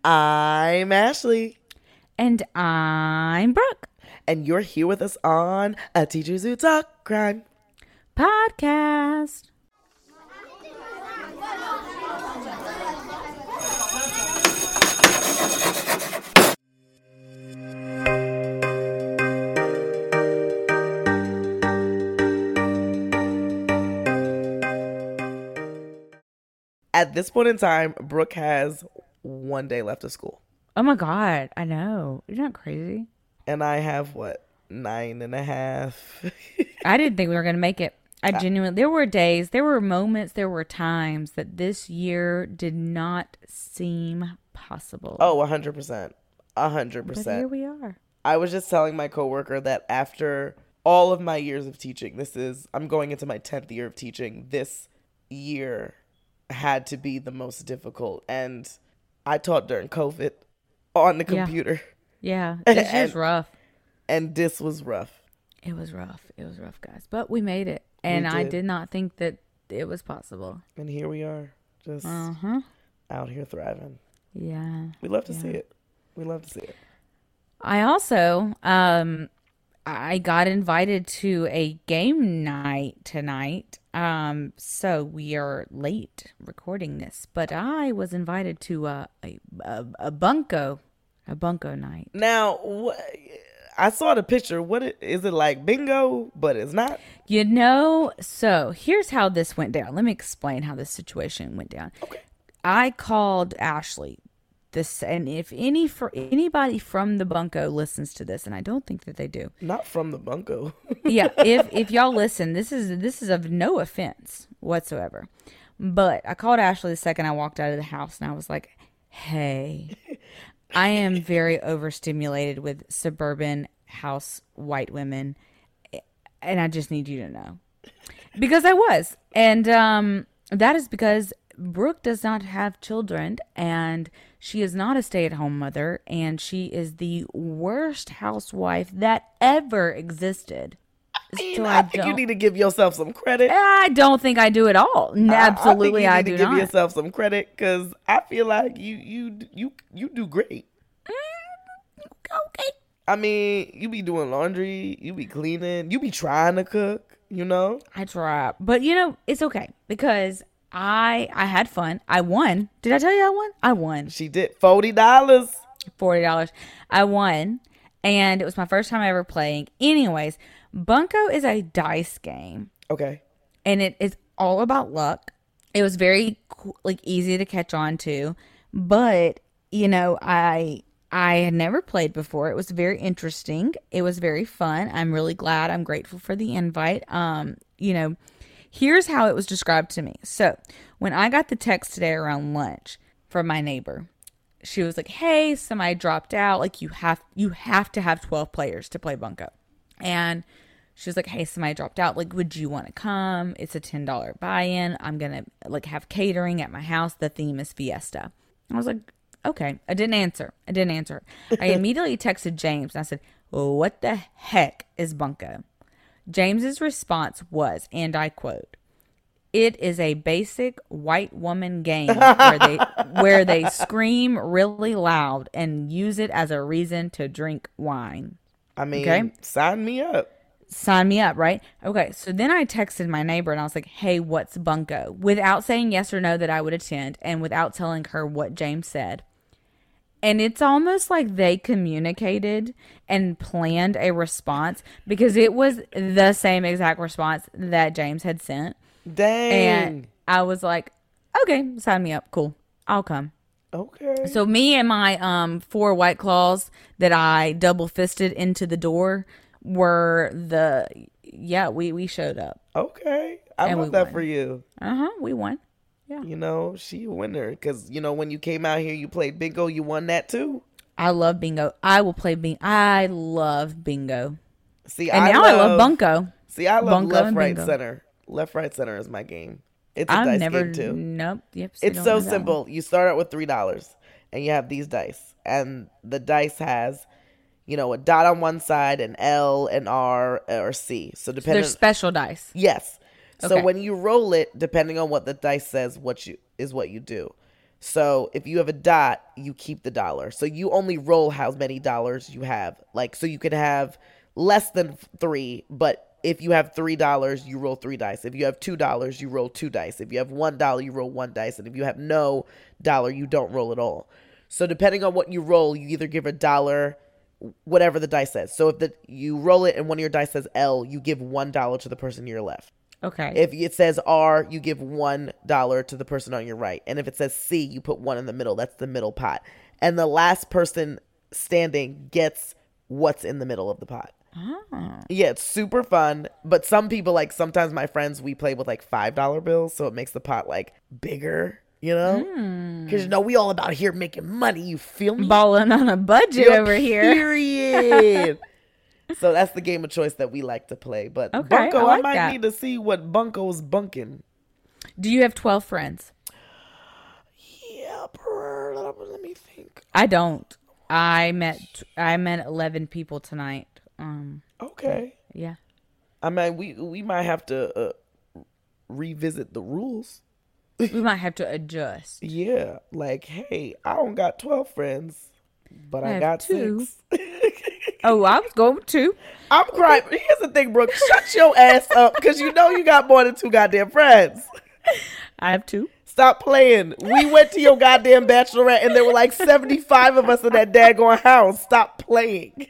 I'm Ashley. And I'm Brooke. And you're here with us on A Teachers Who Talk Crime Podcast. At this point in time, Brooke has 1 day left of school. Oh my God, I know. Isn't that crazy? And I have, 9.5? I didn't think we were going to make it. I genuinely, there were days, there were moments, there were times that this year did not seem possible. Oh, 100%. 100%. But here we are. I was just telling my coworker that after all of my years of teaching, I'm going into my 10th year of teaching. This year had to be the most difficult. And I taught during COVID on the computer. Yeah, this year's rough. And this was rough. It was rough. It was rough, guys. But we made it. And I did not think that it was possible. And here we are, just out here thriving. Yeah. We love to see it. We love to see it. I also, I got invited to a game night tonight. So we are late recording this, but I was invited to a bunco night. Now, I saw the picture. Is it like bingo, but it's not? So here's how this went down. Let me explain how this situation went down. Okay. I called Ashley. And if anybody from the bunco listens to this, and I don't think that they do. Not from the bunco. Yeah, if y'all listen, this is of no offense whatsoever. But I called Ashley the second I walked out of the house, and I was like, "Hey, I am very overstimulated with suburban house white women, and I just need you to know." Because I was. And that is because Brooke does not have children, and she is not a stay-at-home mother, and she is the worst housewife that ever existed. I think you need to give yourself some credit. I don't think I do at all. Absolutely, I do not. You need to give yourself some credit, because I feel like you do great. Okay. I mean, you be doing laundry, you be cleaning, you be trying to cook, I try. But, it's okay, because I had fun. I won. Did I tell you I won? I won. She did. $40. $40. I won. And it was my first time ever playing. Anyways, bunco is a dice game. Okay. And it is all about luck. It was very easy to catch on to. But, I had never played before. It was very interesting. It was very fun. I'm really glad. I'm grateful for the invite. Here's how it was described to me. So when I got the text today around lunch from my neighbor, she was like, "Hey, somebody dropped out. You have to have 12 players to play bunco." And she was like, "Hey, somebody dropped out. Would you want to come? It's a $10 buy-in. I'm going to have catering at my house. The theme is fiesta." I was like, okay. I didn't answer. I immediately texted James and I said, "What the heck is bunco?" James's response was, and I quote, "It is a basic white woman game where they scream really loud and use it as a reason to drink wine." I mean, okay? Sign me up. Sign me up, right? Okay, so then I texted my neighbor and I was like, "Hey, what's bunco?" Without saying yes or no that I would attend and without telling her what James said. And it's almost like they communicated and planned a response, because it was the same exact response that James had sent. Dang. And I was like, okay, sign me up. Cool. I'll come. Okay. So me and my 4 White Claws that I double fisted into the door were we showed up. Okay. I love that for you. We won. Yeah. She a winner, because, when you came out here, you played bingo, you won that too. I love bingo. I will play bingo. I love bingo. See, I love bunco. See, I love bunco left, right, bingo. Center. Left, right, center is my game. It's a dice game too. Nope. Yep. It's so simple. You start out with $3 and you have these dice, and the dice has, a dot on one side, an L, an R, or C. So they're special dice. Yes. Okay. So when you roll it, depending on what the dice says, what you do. So if you have a dot, you keep the dollar. So you only roll how many dollars you have. Like, so you could have less than 3, but if you have $3, you roll 3 dice. If you have $2, you roll 2 dice. If you have $1, you roll 1 dice. And if you have no dollar, you don't roll at all. So depending on what you roll, you either give a dollar, whatever the dice says. So if you roll it and one of your dice says L, you give $1 to the person to your left. Okay. If it says R, you give $1 to the person on your right. And if it says C, you put 1 in the middle. That's the middle pot. And the last person standing gets what's in the middle of the pot. Oh. Yeah, it's super fun. But some people, like sometimes my friends, we play with like $5 bills. So it makes the pot like bigger, you know? Because, you know, we all about here making money. You feel me? Balling on a budget over here. Period. So that's the game of choice that we like to play. But Okay, Bunko, I like might that. need to see what Bunko's bunking. Do you have 12 friends? Yeah, let me think. I don't. I met 11 people tonight. Okay. Yeah. I mean, we might have to revisit the rules. We might have to adjust. Yeah, like, hey, I don't got 12 friends, but I have got 2. 6. Oh, I was going with 2. I'm crying. Here's the thing, Brooke. Shut your ass up, because you know you got more than 2 goddamn friends. I have 2. Stop playing. We went to your goddamn bachelorette, and there were like 75 of us in that daggone house. Stop playing.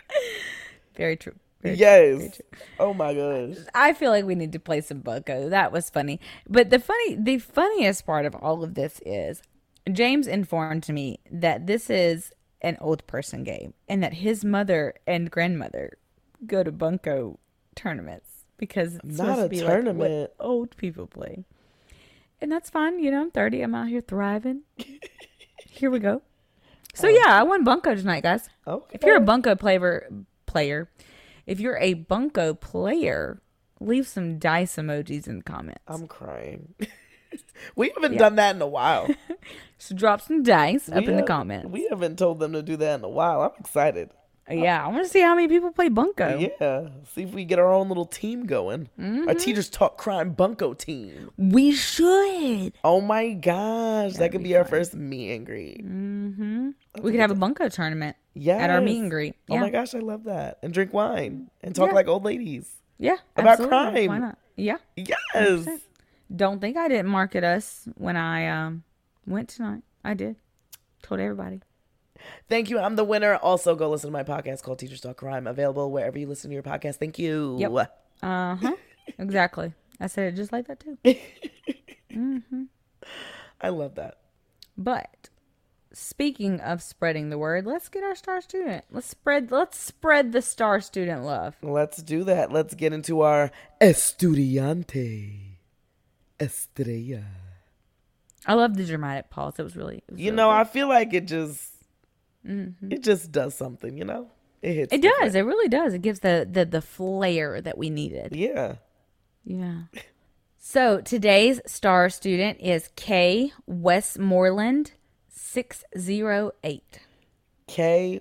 Very true. Yes. Oh my gosh. I feel like we need to play some Bunko. That was funny. But the funniest part of all of this is James informed to me that this is an old person game and that his mother and grandmother go to Bunko tournaments because it's Not supposed a to be tournament. like what old people play. And that's fine. You know, I'm 30. I'm out here thriving. Here we go. So yeah, I won Bunko tonight, guys. Okay. If you're a Bunko player, if you're a Bunko player, leave some dice emojis in the comments. I'm crying. We haven't done that in a while. So drop some dice up in the comments. We haven't told them to do that in a while. I'm excited. Yeah, I want to see how many people play Bunko. Yeah. See if we get our own little team going. Our Teachers Talk Crime Bunko team. We should. Oh my gosh. That could be our first meet and greet. We could have a Bunko tournament at our meet and greet. Oh Yeah. my gosh, I love that. And drink wine and talk like old ladies. Yeah. About absolutely. crime. Why not? Yeah. Yes. Don't think I didn't market us when I went tonight. I did. Told everybody. Thank you. I'm the winner. Also, go listen to my podcast called Teachers Talk Crime, available wherever you listen to your podcast. Thank you. Yep. Exactly. I said it just like that too. I love that. But speaking of spreading the word, let's get our star student. Let's spread the star student love. Let's do that. Let's get into our Estudiante Estrella. I love the dramatic pause. It was really You know, I feel like it just does something, you know? It hits. it does. It really does. It gives the flair that we needed. Yeah. Yeah. So today's star student is K. Westmoreland 608. K.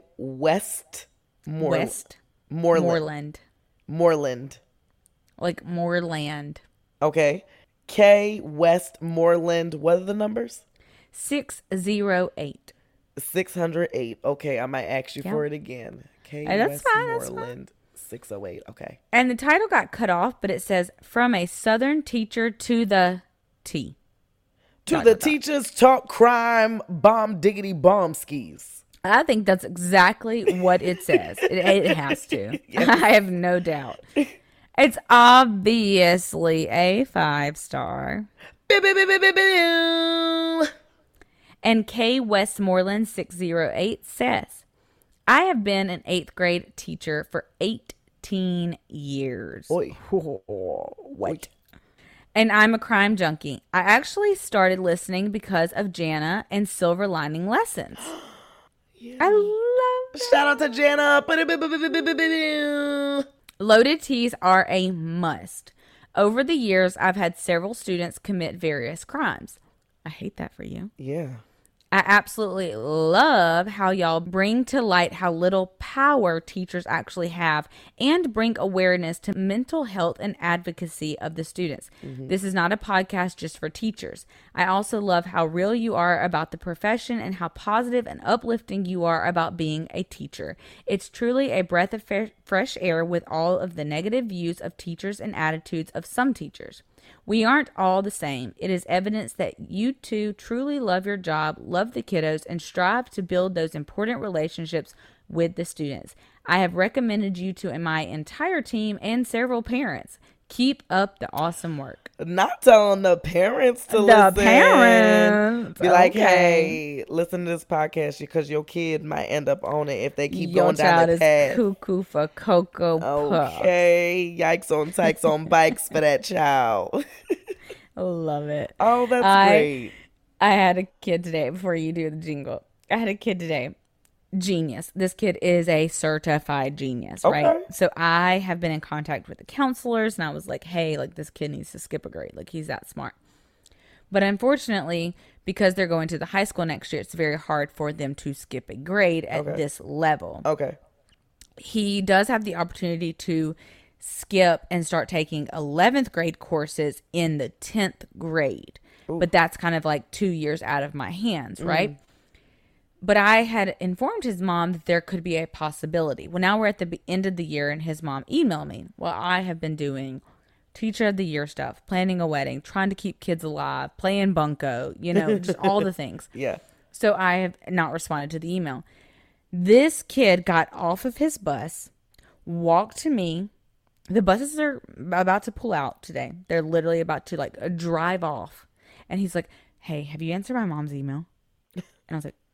Moreland. Like Moreland. Okay. K. Westmoreland. What are the numbers? 608. 608. Okay, I might ask you for it again. K. That's fine, that's Westmoreland 608. Okay. And the title got cut off, but it says from a Southern teacher to the T. To the Teachers Talk Crime Bomb Diggity Bomb Skis. I think that's exactly what it says. It has to. Yes. I have no doubt. It's obviously a 5-star. And K. Westmoreland 608 says, I have been an 8th grade teacher for 18 years. Oi. What? And I'm a crime junkie. I actually started listening because of Jana and Silver Lining Lessons. Yeah. I love that. Shout out to Jana. Loaded teas are a must. Over the years, I've had several students commit various crimes. I hate that for you. Yeah. I absolutely love how y'all bring to light how little power teachers actually have and bring awareness to mental health and advocacy of the students. This is not a podcast just for teachers. I also love how real you are about the profession and how positive and uplifting you are about being a teacher. It's truly a breath of fresh air with all of the negative views of teachers and attitudes of some teachers. We aren't all the same. It is evidence that you two truly love your job, love the kiddos, and strive to build those important relationships with the students. I have recommended you to my entire team and several parents. Keep up the awesome work. Not telling the parents to The listen. parents. Be like, Okay. hey, listen to this podcast because your kid might end up on it if they keep Your going down child that is path. cuckoo for Cocoa Puffs. Okay, yikes on tykes on bikes for that child. I love it. Oh, that's great. I had a kid today, before you do the jingle. I had a kid today. Genius. This kid is a certified genius, right? Okay. So I have been in contact with the counselors, and I was like, hey, like, this kid needs to skip a grade. Like, he's that smart. But unfortunately, because they're going to the high school next year, it's very hard for them to skip a grade at this level. Okay. He does have the opportunity to skip and start taking 11th grade courses in the 10th grade. Ooh. But that's kind of like 2 years out of my hands, right? But I had informed his mom that there could be a possibility. Well, now we're at the end of the year, and his mom emailed me. Well, I have been doing teacher of the year stuff, planning a wedding, trying to keep kids alive, playing bunco, you know, just all the things. Yeah. So I have not responded to the email. This kid got off of his bus, walked to me. The buses are about to pull out today. They're literally about to like drive off. And he's like, hey, have you answered my mom's email? And I was like,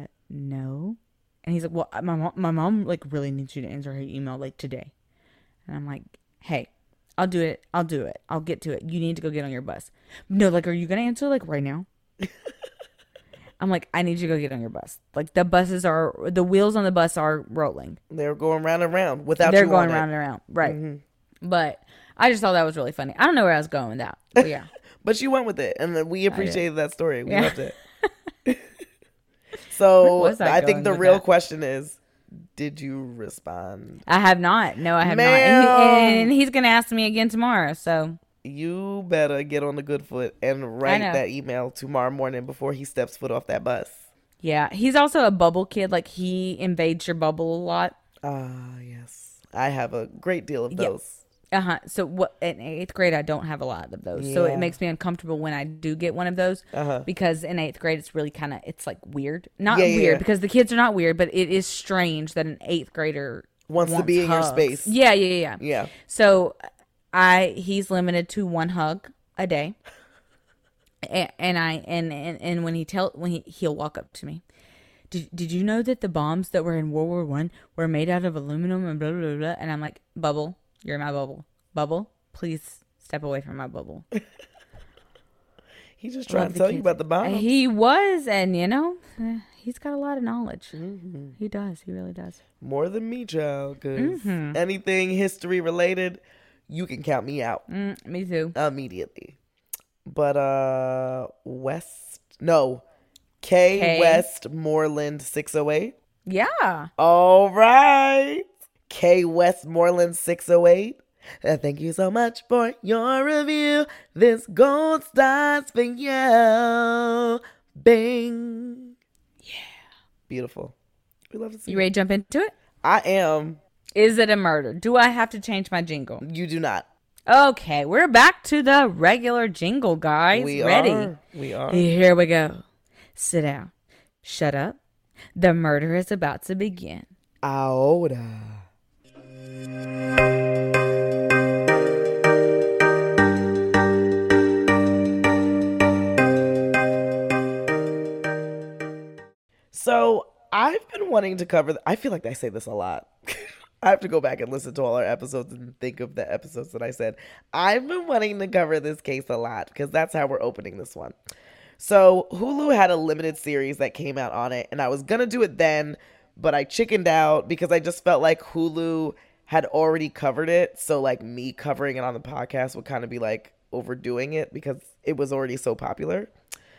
no. And he's like, well, my mom like really needs you to answer her email like today. And I'm like, hey, I'll do it. I'll get to it. You need to go get on your bus. No, like, are you going to answer like right now? I'm like, I need you to go get on your bus. Like, the wheels on the bus are rolling. They're going round and round without They're you going on round it. and round. Right. But I just thought that was really funny. I don't know where I was going with that. But yeah. But you went with it, and then we appreciated that story. We loved it. Where So was I I think going the with real that? question is, did you respond? I have not. No, I have not. Ma'am. And he's going to ask me again tomorrow. So You better get on the good foot and write know. that email tomorrow morning before he steps foot off that bus. yeah, he's also a bubble kid. Like, he invades your bubble a lot. Ah, yes. I have a great deal of those. So what in 8th grade I don't have a lot of those. So Yeah. it makes me uncomfortable when I do get one of those because in 8th grade it's really kind of it's like weird. Not Yeah, weird yeah. because the kids are not weird, but it is strange that an 8th grader Wants to be in your hugs. space. Yeah. Yeah. So he's limited to one hug a day. And when he'll walk up to me. Did you know that the bombs that were in World War I were made out of aluminum and blah, blah, blah, blah? And I'm like, Bubble, you're in my bubble. Bubble, please step away from my bubble. He's just trying to tell you about the bomb. He was, and he's got a lot of knowledge. He does. He really does. More than me, child, because anything history related, you can count me out Me too. immediately. But K Westmoreland 608. Yeah. All right. K Westmoreland 608. Thank you so much for your review. This gold star's for you. Bing. Yeah. Beautiful. We love to see You ready to jump into it? I am. Is it a murder? Do I have to change my jingle? You do not. Okay, we're back to the regular jingle, guys. We Ready? are. We are. Here we go. Sit down. Shut up. The murder is about to begin. Ahora. So I've been wanting to cover. I feel like I say this a lot. I have to go back and listen to all our episodes and think of the episodes that I said. I've been wanting to cover this case a lot because that's how we're opening this one. So Hulu had a limited series that came out on it, and I was going to do it then, but I chickened out because I just felt like Hulu had already covered it. So like me covering it on the podcast would kind of be like overdoing it because it was already so popular.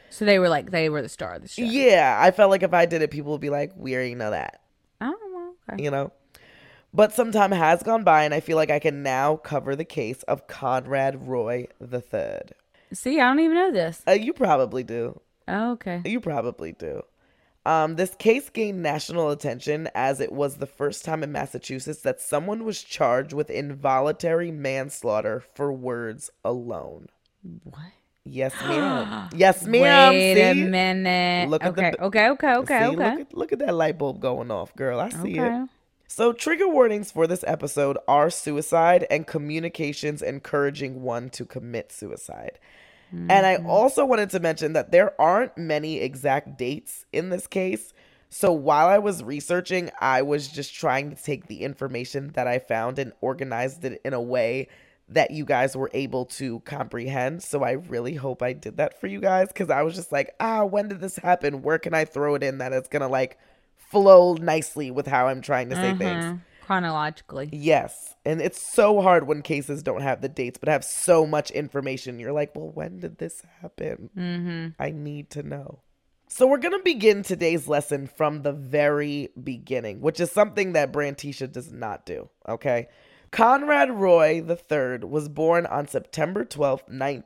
So they were the star of the show. Yeah, I felt like if I did it, people would be like, we already know that, Oh, well, okay. you know? But some time has gone by, and I feel like I can now cover the case of Conrad Roy III. See, I don't even know this. You probably do. Oh, okay. You probably do. This case gained national attention as it was the first time in Massachusetts that someone was charged with involuntary manslaughter for words alone. What? Yes, ma'am. Yes, ma'am. Wait See? a minute. Look at Okay. the- Okay. Look at that light bulb going off, girl. I see it. Okay. So, trigger warnings for this episode are suicide and communications encouraging one to commit suicide. And I also wanted to mention that there aren't many exact dates in this case. So, while I was researching, I was just trying to take the information that I found and organized it in a way that you guys were able to comprehend. So, I really hope I did that for you guys, because I was just like, when did this happen? Where can I throw it in that it's going to like flow nicely with how I'm trying to say things. Chronologically. Yes. And it's so hard when cases don't have the dates but have so much information. You're like, well, when did this happen? I need to know. So we're going to begin today's lesson from the very beginning, which is something that Brantisha does not do, okay? Conrad Roy III was born on September 12,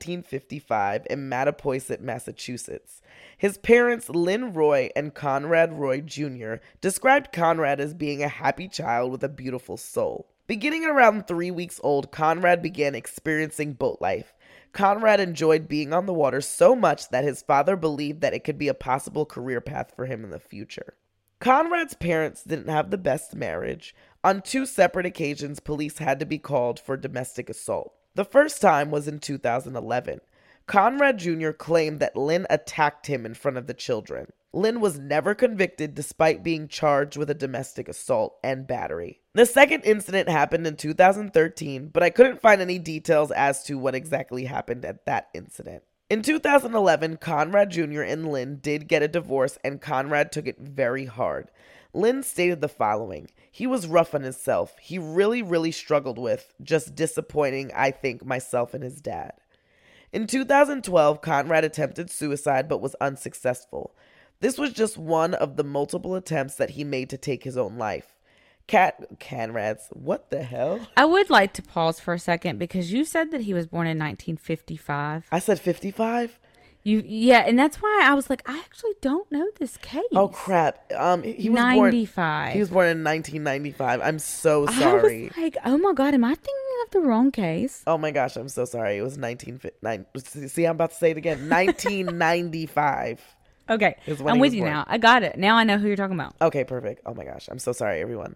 1955 in Mattapoisett, Massachusetts. His parents, Lynn Roy and Conrad Roy Jr., described Conrad as being a happy child with a beautiful soul. Beginning around 3 weeks old, Conrad began experiencing boat life. Conrad enjoyed being on the water so much that his father believed that it could be a possible career path for him in the future. Conrad's parents didn't have the best marriage. On 2 separate occasions, police had to be called for domestic assault. The first time was in 2011. Conrad Jr. claimed that Lynn attacked him in front of the children. Lynn was never convicted despite being charged with a domestic assault and battery. The second incident happened in 2013, but I couldn't find any details as to what exactly happened at that incident. In 2011, Conrad Jr. and Lynn did get a divorce, and Conrad took it very hard. Lynn stated the following: he was rough on himself. He really struggled with just disappointing, I think, myself and his dad. In 2012, Conrad attempted suicide but was unsuccessful. This was just one of the multiple attempts that he made to take his own life. Conrad's, what the hell? I would like to pause for a second because you said that he was born in 1955. I said 55? Yeah, and that's why I was like, I actually don't know this case. Oh crap! He was 95. Born. He was born in 1995. I'm so sorry. I was like, oh my god, am I thinking of the wrong case? Oh my gosh, I'm so sorry. It was 1959. See, I'm about to say it again. 1995. Okay, I'm with you now. I got it. Now I know who you're talking about. Okay, perfect. Oh my gosh, I'm so sorry, everyone.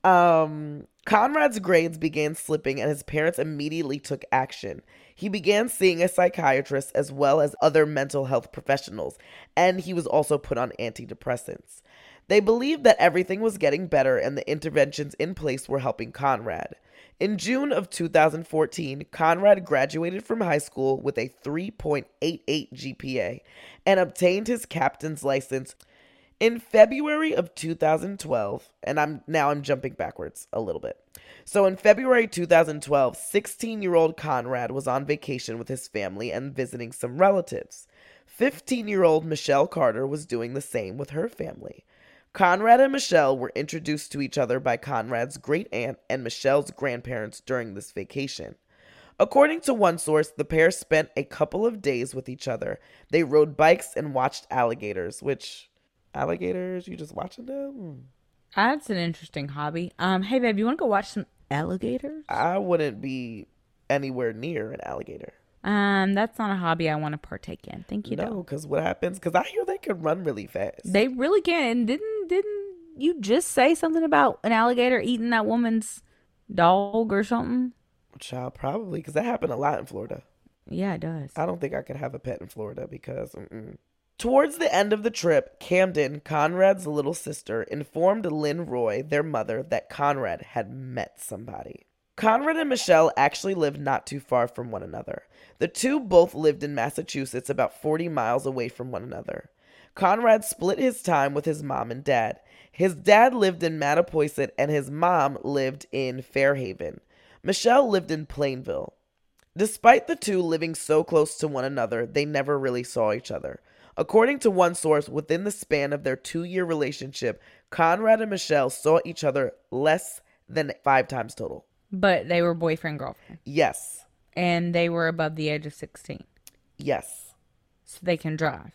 Conrad's grades began slipping and his parents immediately took action. He began seeing a psychiatrist as well as other mental health professionals, and he was also put on antidepressants. They believed that everything was getting better and the interventions in place were helping Conrad. In June of 2014, Conrad graduated from high school with a 3.88 GPA and obtained his captain's license. In February of 2012, and I'm jumping backwards a little bit. So in February 2012, 16-year-old Conrad was on vacation with his family and visiting some relatives. 15-year-old Michelle Carter was doing the same with her family. Conrad and Michelle were introduced to each other by Conrad's great aunt and Michelle's grandparents during this vacation. According to one source, the pair spent a couple of days with each other. They rode bikes and watched alligators, which... Alligators? You just watching them? That's an interesting hobby. Hey babe, you want to go watch some alligators? I wouldn't be anywhere near an alligator. That's not a hobby I want to partake in. Thank you. No, because what happens? Because I hear they can run really fast. They really can. Didn't you just say something about an alligator eating that woman's dog or something? Child, probably, because that happened a lot in Florida. Yeah, it does. I don't think I could have a pet in Florida because... Towards the end of the trip, Camden, Conrad's little sister, informed Lynn Roy, their mother, that Conrad had met somebody. Conrad and Michelle actually lived not too far from one another. The two both lived in Massachusetts, about 40 miles away from one another. Conrad split his time with his mom and dad. His dad lived in Mattapoisett and his mom lived in Fairhaven. Michelle lived in Plainville. Despite the two living so close to one another, they never really saw each other. According to one source, within the span of their 2-year relationship, Conrad and Michelle saw each other less than 5 times total. But they were boyfriend, girlfriend. Yes. And they were above the age of 16. Yes. So they can drive.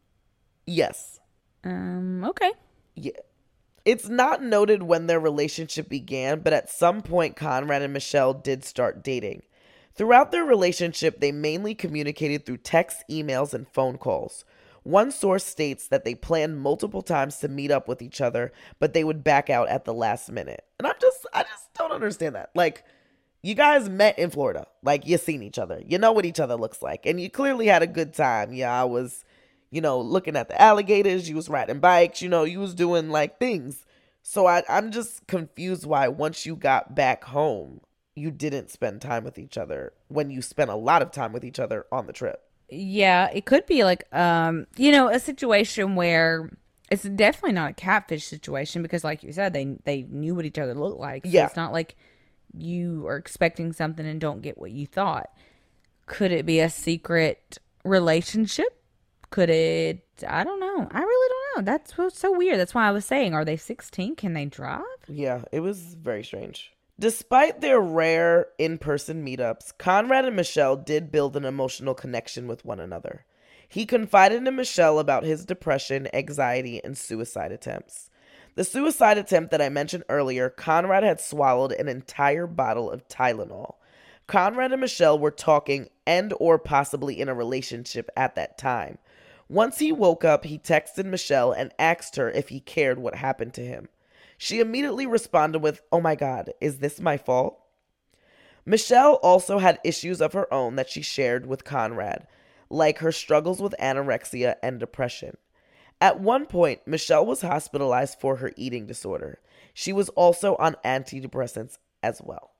Yes. Okay. Yeah. It's not noted when their relationship began, but at some point, Conrad and Michelle did start dating. Throughout their relationship, they mainly communicated through texts, emails, and phone calls. One source states that they planned multiple times to meet up with each other, but they would back out at the last minute. And I just don't understand that. Like, you guys met in Florida. Like, you seen each other. You know what each other looks like. And you clearly had a good time. Yeah, I was, looking at the alligators. You was riding bikes. You was doing, like, things. So I'm just confused why once you got back home, you didn't spend time with each other when you spent a lot of time with each other on the trip. Yeah, it could be like, a situation where it's definitely not a catfish situation because, like you said, they knew what each other looked like. So Yeah. It's not like you are expecting something and don't get what you thought. Could it be a secret relationship? Could it? I don't know. I really don't know. That's so weird. That's why I was saying, are they 16? Can they drive? Yeah, it was very strange. Despite their rare in-person meetups, Conrad and Michelle did build an emotional connection with one another. He confided in Michelle about his depression, anxiety, and suicide attempts. The suicide attempt that I mentioned earlier, Conrad had swallowed an entire bottle of Tylenol. Conrad and Michelle were talking and or possibly in a relationship at that time. Once he woke up, he texted Michelle and asked her if he cared what happened to him. She immediately responded with, "Oh my God, is this my fault?" Michelle also had issues of her own that she shared with Conrad, like her struggles with anorexia and depression. At one point, Michelle was hospitalized for her eating disorder. She was also on antidepressants as well.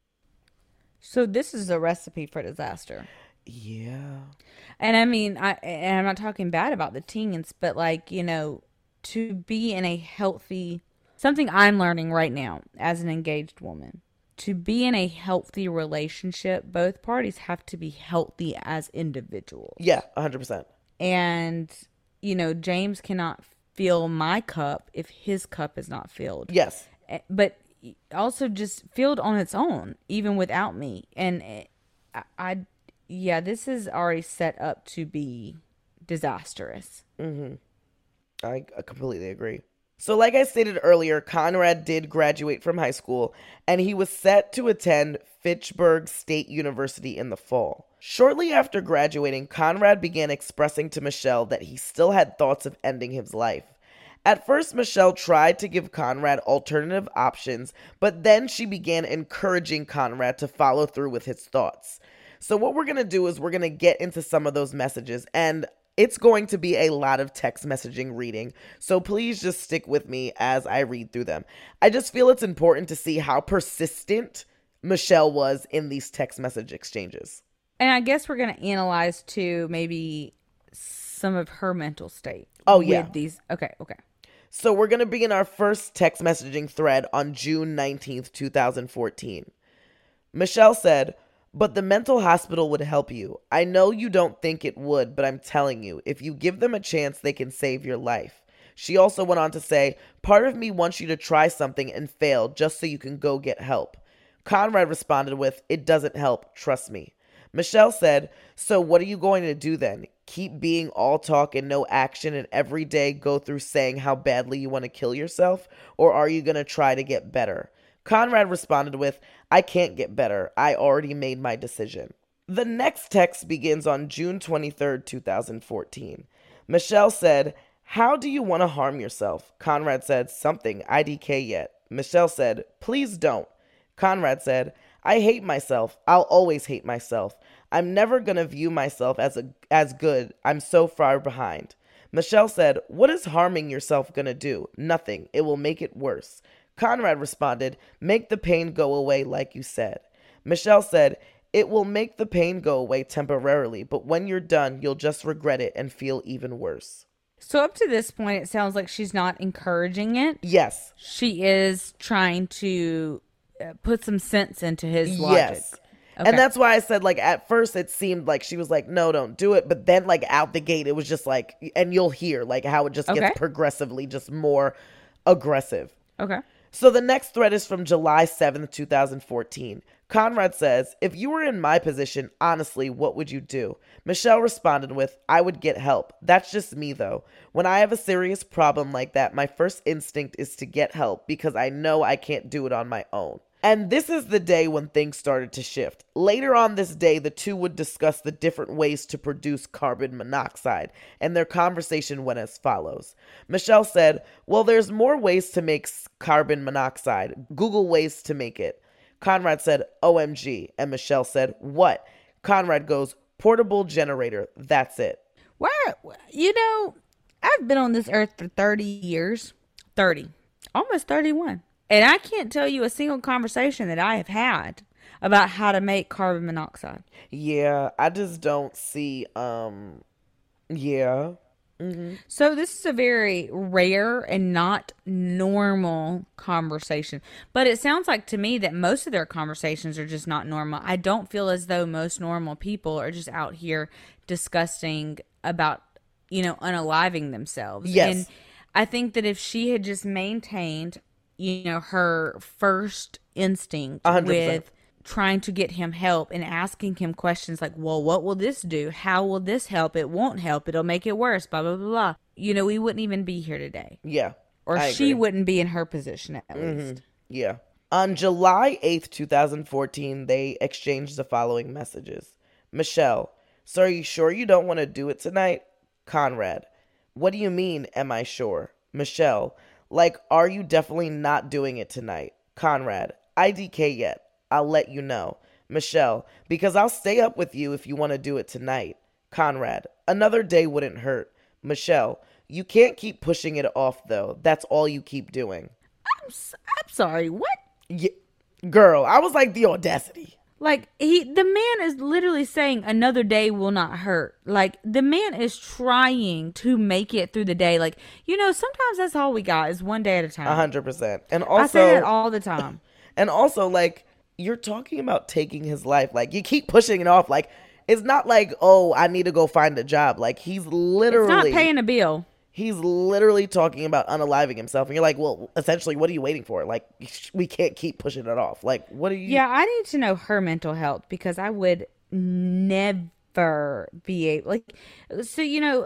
So this is a recipe for disaster. Yeah. And I mean, I'm not talking bad about the teens, but like, to be in a healthy, something I'm learning right now as an engaged woman, to be in a healthy relationship, both parties have to be healthy as individuals. Yeah, 100%. And, James cannot fill my cup if his cup is not filled. Yes. But also just filled on its own, even without me. And this is already set up to be disastrous. I completely agree. So like I stated earlier, Conrad did graduate from high school, and he was set to attend Fitchburg State University in the fall. Shortly after graduating, Conrad began expressing to Michelle that he still had thoughts of ending his life. At first, Michelle tried to give Conrad alternative options, but then she began encouraging Conrad to follow through with his thoughts. So what we're going to do is we're going to get into some of those messages, and it's going to be a lot of text messaging reading, so please just stick with me as I read through them. I just feel it's important to see how persistent Michelle was in these text message exchanges. And I guess we're going to analyze too maybe some of her mental state. Oh, yeah. With these. Okay. So we're going to begin our first text messaging thread on June 19th, 2014. Michelle said, "But the mental hospital would help you. I know you don't think it would, but I'm telling you, if you give them a chance, they can save your life." She also went on to say, "Part of me wants you to try something and fail just so you can go get help." Conrad responded with, "It doesn't help, trust me." Michelle said, "So what are you going to do then? Keep being all talk and no action and every day go through saying how badly you want to kill yourself? Or are you going to try to get better?" Conrad responded with, "I can't get better. I already made my decision." The next text begins on June 23rd, 2014. Michelle said, "How do you want to harm yourself?" Conrad said, "Something, IDK yet." Michelle said, "Please don't." Conrad said, "I hate myself. I'll always hate myself. I'm never going to view myself as good. I'm so far behind." Michelle said, "What is harming yourself going to do? Nothing. It will make it worse." Conrad responded, "Make the pain go away like you said." Michelle said, "It will make the pain go away temporarily, but when you're done, you'll just regret it and feel even worse." So up to this point, it sounds like she's not encouraging it. Yes. She is trying to put some sense into his logic. Yes. Okay. And that's why I said, like, at first it seemed like she was like, no, don't do it. But then, like, out the gate, it was just like, and you'll hear, like, how it just Okay. gets progressively just more aggressive. Okay. So the next thread is from July 7th, 2014. Conrad says, if you were in my position, honestly, what would you do? Michelle responded with, I would get help. That's just me, though. When I have a serious problem like that, my first instinct is to get help because I know I can't do it on my own. And this is the day when things started to shift. Later on this day, the two would discuss the different ways to produce carbon monoxide, and their conversation went as follows. Michelle said, well, there's more ways to make carbon monoxide. Google ways to make it. Conrad said, OMG. And Michelle said, what? Conrad goes, portable generator. That's it. Where, I've been on this earth for 30 years. 30. Almost 31. And I can't tell you a single conversation that I have had about how to make carbon monoxide. Yeah, I just don't see, yeah. So this is a very rare and not normal conversation. But it sounds like to me that most of their conversations are just not normal. I don't feel as though most normal people are just out here discussing about, unaliving themselves. Yes. And I think that if she had just maintained, her first instinct 100%. with trying to get him help and asking him questions like, well, what will this do? How will this help? It won't help. It'll make it worse, blah, blah, blah, blah. We wouldn't even be here today. Yeah. Or I she agree. wouldn't be in her position at least. Yeah. On July 8th, 2014, they exchanged the following messages. Michelle, so are you sure you don't want to do it tonight? Conrad, what do you mean, am I sure? Michelle, like, are you definitely not doing it tonight? Conrad, IDK yet. I'll let you know. Michelle, because I'll stay up with you if you want to do it tonight. Conrad, another day wouldn't hurt. Michelle, you can't keep pushing it off, though. That's all you keep doing. I'm sorry, what? Yeah, girl, I was like, the audacity. Like, the man is literally saying another day will not hurt. Like, the man is trying to make it through the day. Like, sometimes that's all we got is one day at a time. 100%. And also, I say that all the time. And also, like, you're talking about taking his life. Like, you keep pushing it off. Like, it's not like, oh, I need to go find a job. Like, he's literally... It's not paying a bill. He's literally talking about unaliving himself. And you're like, well, essentially, what are you waiting for? Like, we can't keep pushing it off. Like, what are you... Yeah, I need to know her mental health because I would never be able... Like, so,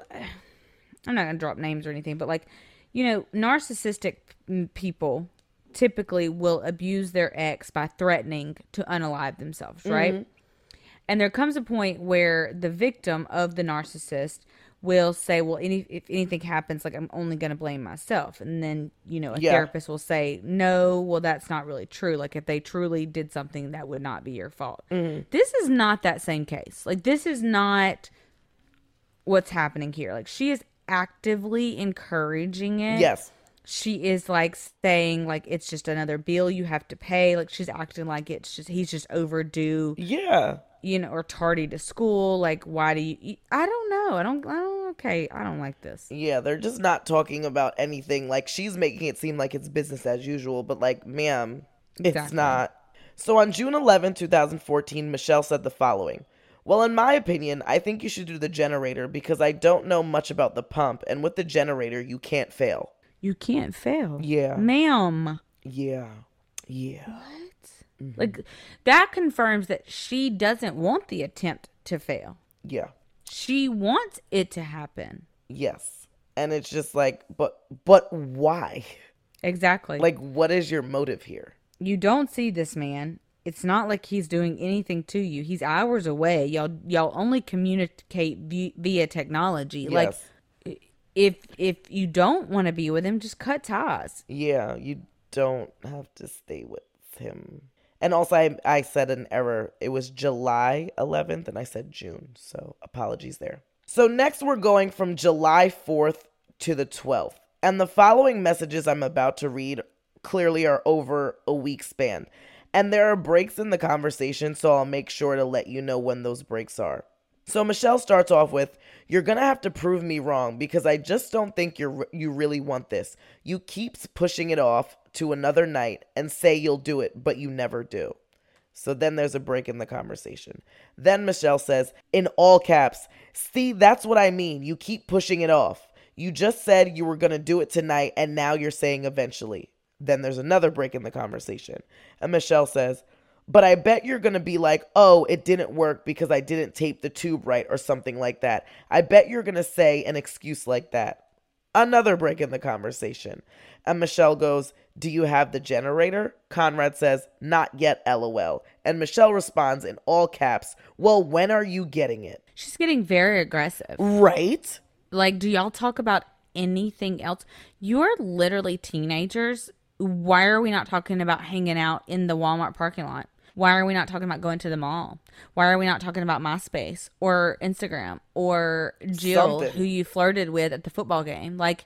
I'm not going to drop names or anything, but, like, narcissistic people typically will abuse their ex by threatening to unalive themselves, right? And there comes a point where the victim of the narcissist will say, well, if anything happens, like, I'm only going to blame myself. And then, a therapist will say, no, well, that's not really true. Like, if they truly did something, that would not be your fault. This is not that same case. Like, this is not what's happening here. Like, she is actively encouraging it. Yes. She is, like, saying, like, it's just another bill you have to pay. Like, she's acting like he's just overdue. Yeah. Or tardy to school. Like, why do you... I don't know. I don't like this. Yeah, they're just not talking about anything. Like, she's making it seem like it's business as usual, but, like, ma'am, it's not. So on June 11, 2014, Michelle said the following. Well, in my opinion, I think you should do the generator because I don't know much about the pump, and with the generator, you can't fail. You can't fail. Yeah. Ma'am. Yeah. Yeah. What? Like, that confirms that she doesn't want the attempt to fail. Yeah. She wants it to happen. Yes. And it's just like, but why? Exactly. Like, what is your motive here? You don't see this man. It's not like he's doing anything to you. He's hours away. Y'all only communicate via technology. Yes. Like, if you don't want to be with him, just cut ties. Yeah, you don't have to stay with him. And also, I said an error. It was July 11th, and I said June. So, apologies there. So, next we're going from July 4th to the 12th. And the following messages I'm about to read clearly are over a week span. And there are breaks in the conversation, so I'll make sure to let you know when those breaks are. So Michelle starts off with, you're going to have to prove me wrong because I just don't think you really want this. You keep pushing it off to another night and say you'll do it, but you never do. So then there's a break in the conversation. Then Michelle says, in all caps, see, that's what I mean. You keep pushing it off. You just said you were going to do it tonight, and now you're saying eventually. Then there's another break in the conversation. And Michelle says, but I bet you're going to be like, oh, it didn't work because I didn't tape the tube right or something like that. I bet you're going to say an excuse like that. Another break in the conversation. And Michelle goes, do you have the generator? Conrad says, not yet, LOL. And Michelle responds in all caps, well, when are you getting it? She's getting very aggressive. Right? Like, do y'all talk about anything else? You're literally teenagers. Why are we not talking about hanging out in the Walmart parking lot? Why are we not talking about going to the mall? Why are we not talking about MySpace or Instagram or Jill, Something. who you flirted with at the football game? Like,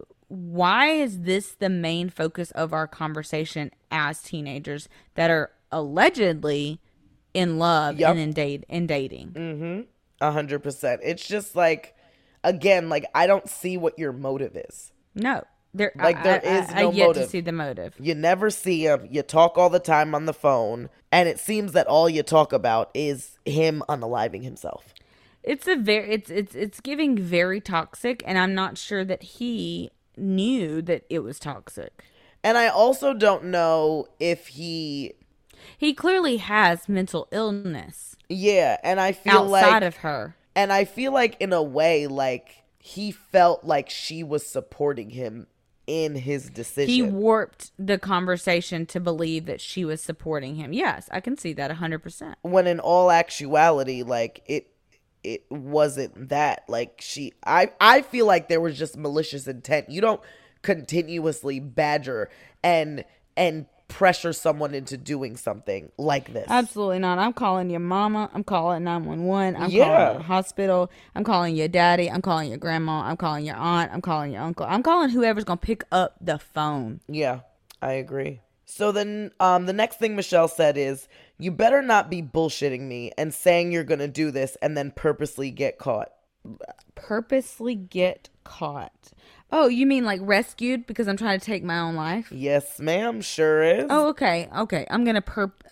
why is this the main focus of our conversation as teenagers that are allegedly in love Yep. and in dating? 100%. It's just like, again, like, I don't see what your motive is. No. There is no I yet motive. to see the motive. You never see him. You talk all the time on the phone. And it seems that all you talk about is him unaliving himself. It's a very it's giving very toxic, and I'm not sure that he knew that it was toxic. And I also don't know if he... He clearly has mental illness Yeah, and I feel outside like... of her. And I feel like, in a way, like, he felt like she was supporting him in his decision. He warped the conversation to believe that she was supporting him. Yes, I can see that 100%. When in all actuality, like, it wasn't that. Like, I feel like there was just malicious intent. You don't continuously badger and pressure someone into doing something like this. Absolutely not. I'm calling your mama. I'm calling 911. I'm Yeah. calling the hospital. I'm calling your daddy. I'm calling your grandma. I'm calling your aunt. I'm calling your uncle. I'm calling whoever's going to pick up the phone. Yeah, I agree. So then the next thing Michelle said is, you better not be bullshitting me and saying you're going to do this and then purposely get caught. Purposely get caught. Oh, you mean like rescued because I'm trying to take my own life? Yes, ma'am, sure is. Oh, okay. I'm going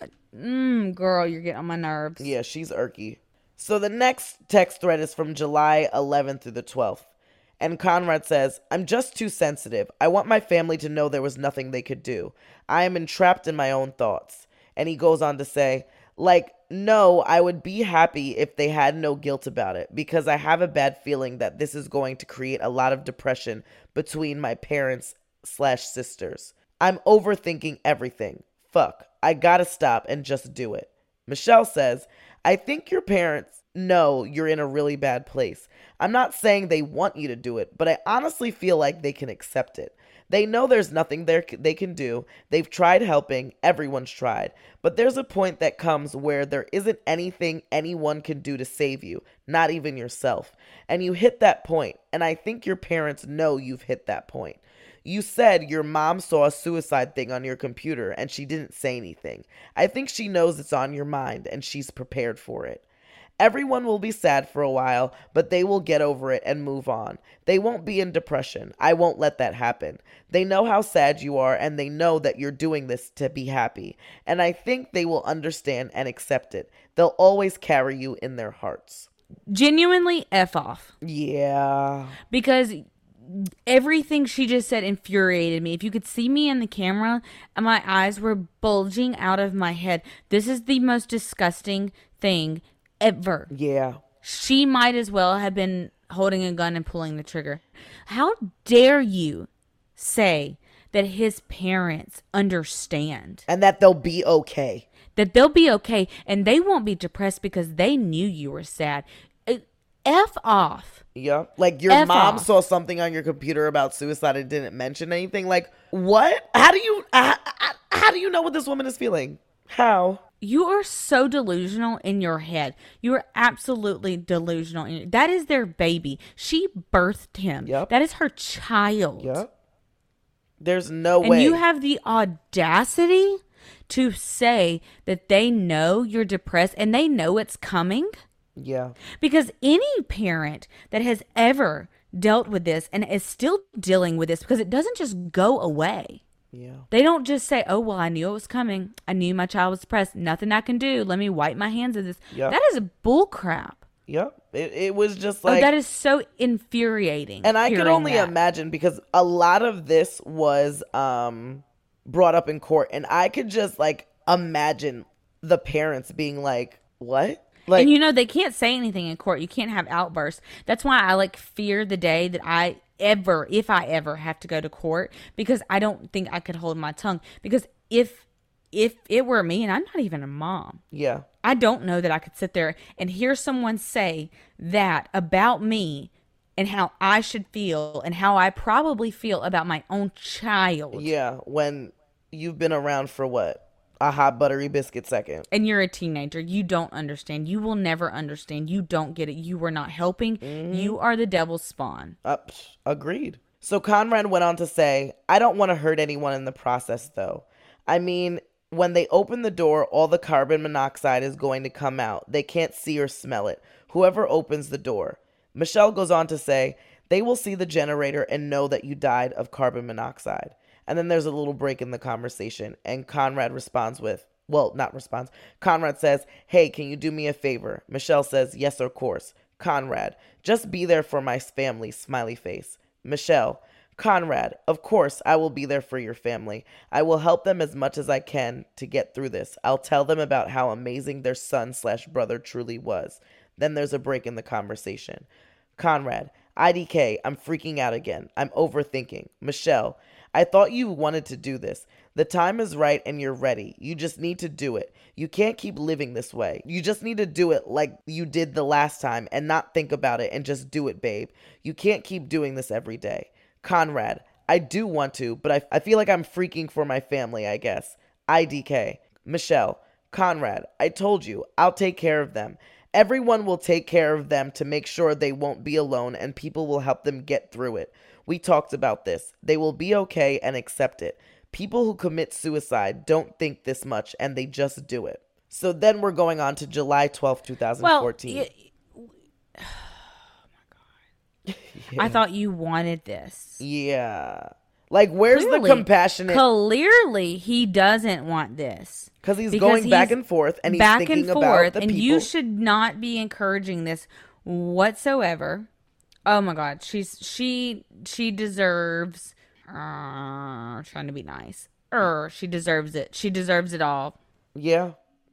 to girl, you're getting on my nerves. Yeah, she's irky. So the next text thread is from July 11th through the 12th. And Conrad says, I'm just too sensitive. I want my family to know there was nothing they could do. I am entrapped in my own thoughts. And he goes on to say, like, no, I would be happy if they had no guilt about it, because I have a bad feeling that this is going to create a lot of depression between my parents/sisters. I'm overthinking everything. Fuck, I gotta stop and just do it. Michelle says, I think your parents know you're in a really bad place. I'm not saying they want you to do it, but I honestly feel like they can accept it. They know there's nothing they can do. They've tried helping. Everyone's tried. But there's a point that comes where there isn't anything anyone can do to save you, not even yourself. And you hit that point, and I think your parents know you've hit that point. You said your mom saw a suicide thing on your computer and she didn't say anything. I think she knows it's on your mind and she's prepared for it. Everyone will be sad for a while, but they will get over it and move on. They won't be in depression. I won't let that happen. They know how sad you are, and they know that you're doing this to be happy. And I think they will understand and accept it. They'll always carry you in their hearts. Genuinely F off. Yeah. Because everything she just said infuriated me. If you could see me in the camera, my eyes were bulging out of my head. This is the most disgusting thing ever. Yeah. She might as well have been holding a gun and pulling the trigger. How dare you say that his parents understand? And that they'll be okay. That they'll be okay and they won't be depressed because they knew you were sad. F off. Yeah. Like your F mom off. saw something on your computer about suicide and didn't mention anything. Like, what? How do you know what this woman is feeling? How? You are so delusional in your head. You are absolutely delusional. That is their baby. She birthed him. Yep. That is her child. Yeah. There's no And way. you have the audacity to say that they know you're depressed and they know it's coming? Yeah. Because any parent that has ever dealt with this and is still dealing with this, because it doesn't just go away. Yeah. They don't just say, oh, well, I knew it was coming. I knew my child was depressed. Nothing I can do. Let me wipe my hands of this. Yep. That is bull crap. Yep. It was just Oh, like, that is so infuriating. and I could hearing only that. imagine, because a lot of this was brought up in court, and I could just like imagine the parents being like, what? Like, And you know, they can't say anything in court. You can't have outbursts. That's why I like fear the day that if I ever have to go to court, because I don't think I could hold my tongue. Because if it were me, and I'm not even a mom, yeah. I don't know that I could sit there and hear someone say that about me and how I should feel and how I probably feel about my own child. Yeah, when you've been around for what? A hot buttery biscuit second. And you're a teenager. You don't understand. You will never understand. You don't get it. You were not helping. You are the devil's spawn. Agreed. So Conrad went on to say, I don't want to hurt anyone in the process, though. I mean, when they open the door, all the carbon monoxide is going to come out. They can't see or smell it. Whoever opens the door. Michelle goes on to say, they will see the generator and know that you died of carbon monoxide. And then there's a little break in the conversation, and Conrad responds with, well, not responds. Conrad says, hey, can you do me a favor? Michelle says, yes, of course. Conrad, just be there for my family, smiley face. Michelle, Conrad, of course I will be there for your family. I will help them as much as I can to get through this. I'll tell them about how amazing their son/brother truly was. Then there's a break in the conversation. Conrad, IDK, I'm freaking out again. I'm overthinking. Michelle, I thought you wanted to do this. The time is right and you're ready. You just need to do it. You can't keep living this way. You just need to do it like you did the last time and not think about it and just do it, babe. You can't keep doing this every day. Conrad, I do want to, but I feel like I'm freaking for my family, I guess. IDK. Michelle, Conrad, I told you, I'll take care of them. Everyone will take care of them to make sure they won't be alone and people will help them get through it. We talked about this. They will be okay and accept it. People who commit suicide don't think this much and they just do it. So then we're going on to July 12th, 2014. Well, oh my God. I thought you wanted this. Yeah. Like, where's the compassionate? Clearly, he doesn't want this. Because he's going back and forth and he's thinking about the people. And you should not be encouraging this whatsoever. Oh my God, she deserves. Trying to be nice. She deserves it. She deserves it all. Yeah,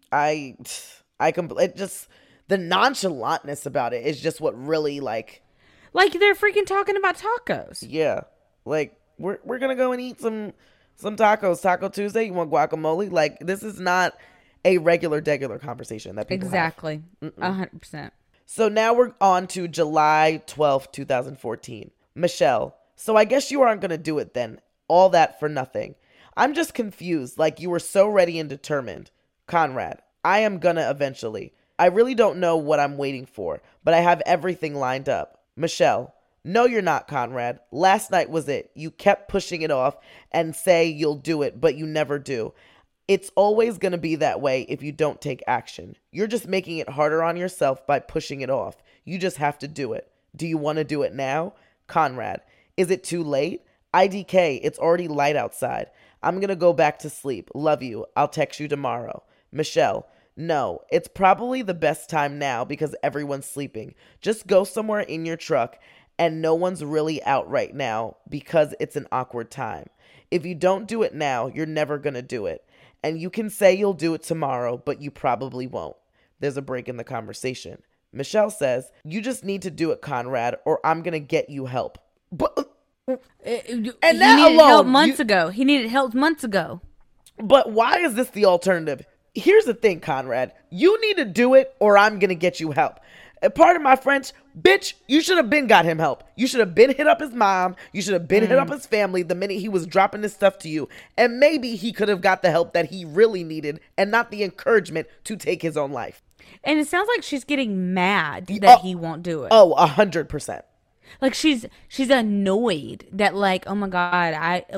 it just, the nonchalantness about it is just what really like they're freaking talking about tacos. Yeah, like we're gonna go and eat some tacos. Taco Tuesday. You want guacamole? Like, this is not a regular conversation that people exactly 100%. So now we're on to July 12th, 2014. Michelle, so I guess you aren't going to do it then. All that for nothing. I'm just confused, like you were so ready and determined. Conrad, I am gonna eventually. I really don't know what I'm waiting for, but I have everything lined up. Michelle, no you're not, Conrad. Last night was it. You kept pushing it off and say you'll do it, but you never do. It's always going to be that way if you don't take action. You're just making it harder on yourself by pushing it off. You just have to do it. Do you want to do it now? Conrad, is it too late? IDK, it's already light outside. I'm going to go back to sleep. Love you. I'll text you tomorrow. Michelle, no, it's probably the best time now because everyone's sleeping. Just go somewhere in your truck and no one's really out right now because it's an awkward time. If you don't do it now, you're never going to do it. And you can say you'll do it tomorrow, but you probably won't. There's a break in the conversation. Michelle says, you just need to do it, Conrad, or I'm going to get you help. But, and that alone, help months ago. He needed help months ago. But why is this the alternative? Here's the thing, Conrad. You need to do it, or I'm going to get you help. Pardon my French, bitch, you should have been got him help. You should have been hit up his mom. You should have been hit up his family the minute he was dropping this stuff to you. And maybe he could have got the help that he really needed and not the encouragement to take his own life. And it sounds like she's getting mad that he won't do it. Oh, 100%. Like she's annoyed that, like, oh my God,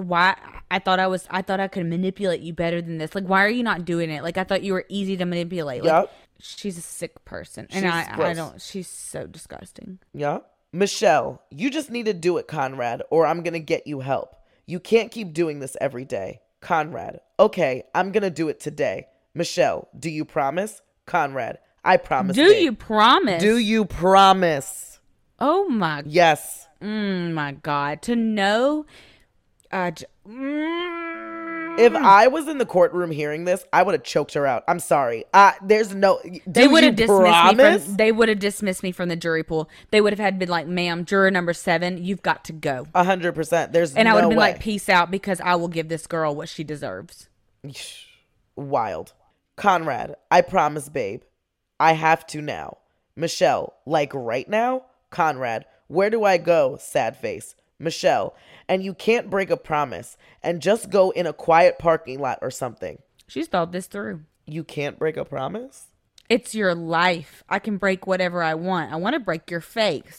I thought I could manipulate you better than this. Like, why are you not doing it? Like, I thought you were easy to manipulate. Like, yep. She's a sick person. And I don't, she's so disgusting. Yeah. Michelle, you just need to do it, Conrad, or I'm going to get you help. You can't keep doing this every day. Conrad, okay, I'm gonna do it today. Michelle, do you promise? Conrad, I promise. Do you promise? Do you promise? Oh my. Yes. My God. To know. If I was in the courtroom hearing this, I would have choked her out. I'm sorry. There's no. They would have dismissed me from. They would have dismissed me from the jury pool. They would have had been like, "Ma'am, juror number 7, you've got to go." 100%. There's and no I would have been way. like, "Peace out," because I will give this girl what she deserves. Wild. Conrad, I promise, babe. I have to now. Michelle, like right now? Conrad, where do I go? Sad face. Michelle, and you can't break a promise and just go in a quiet parking lot or something. She's thought this through. You can't break a promise? It's your life. I can break whatever I want. I want to break your face.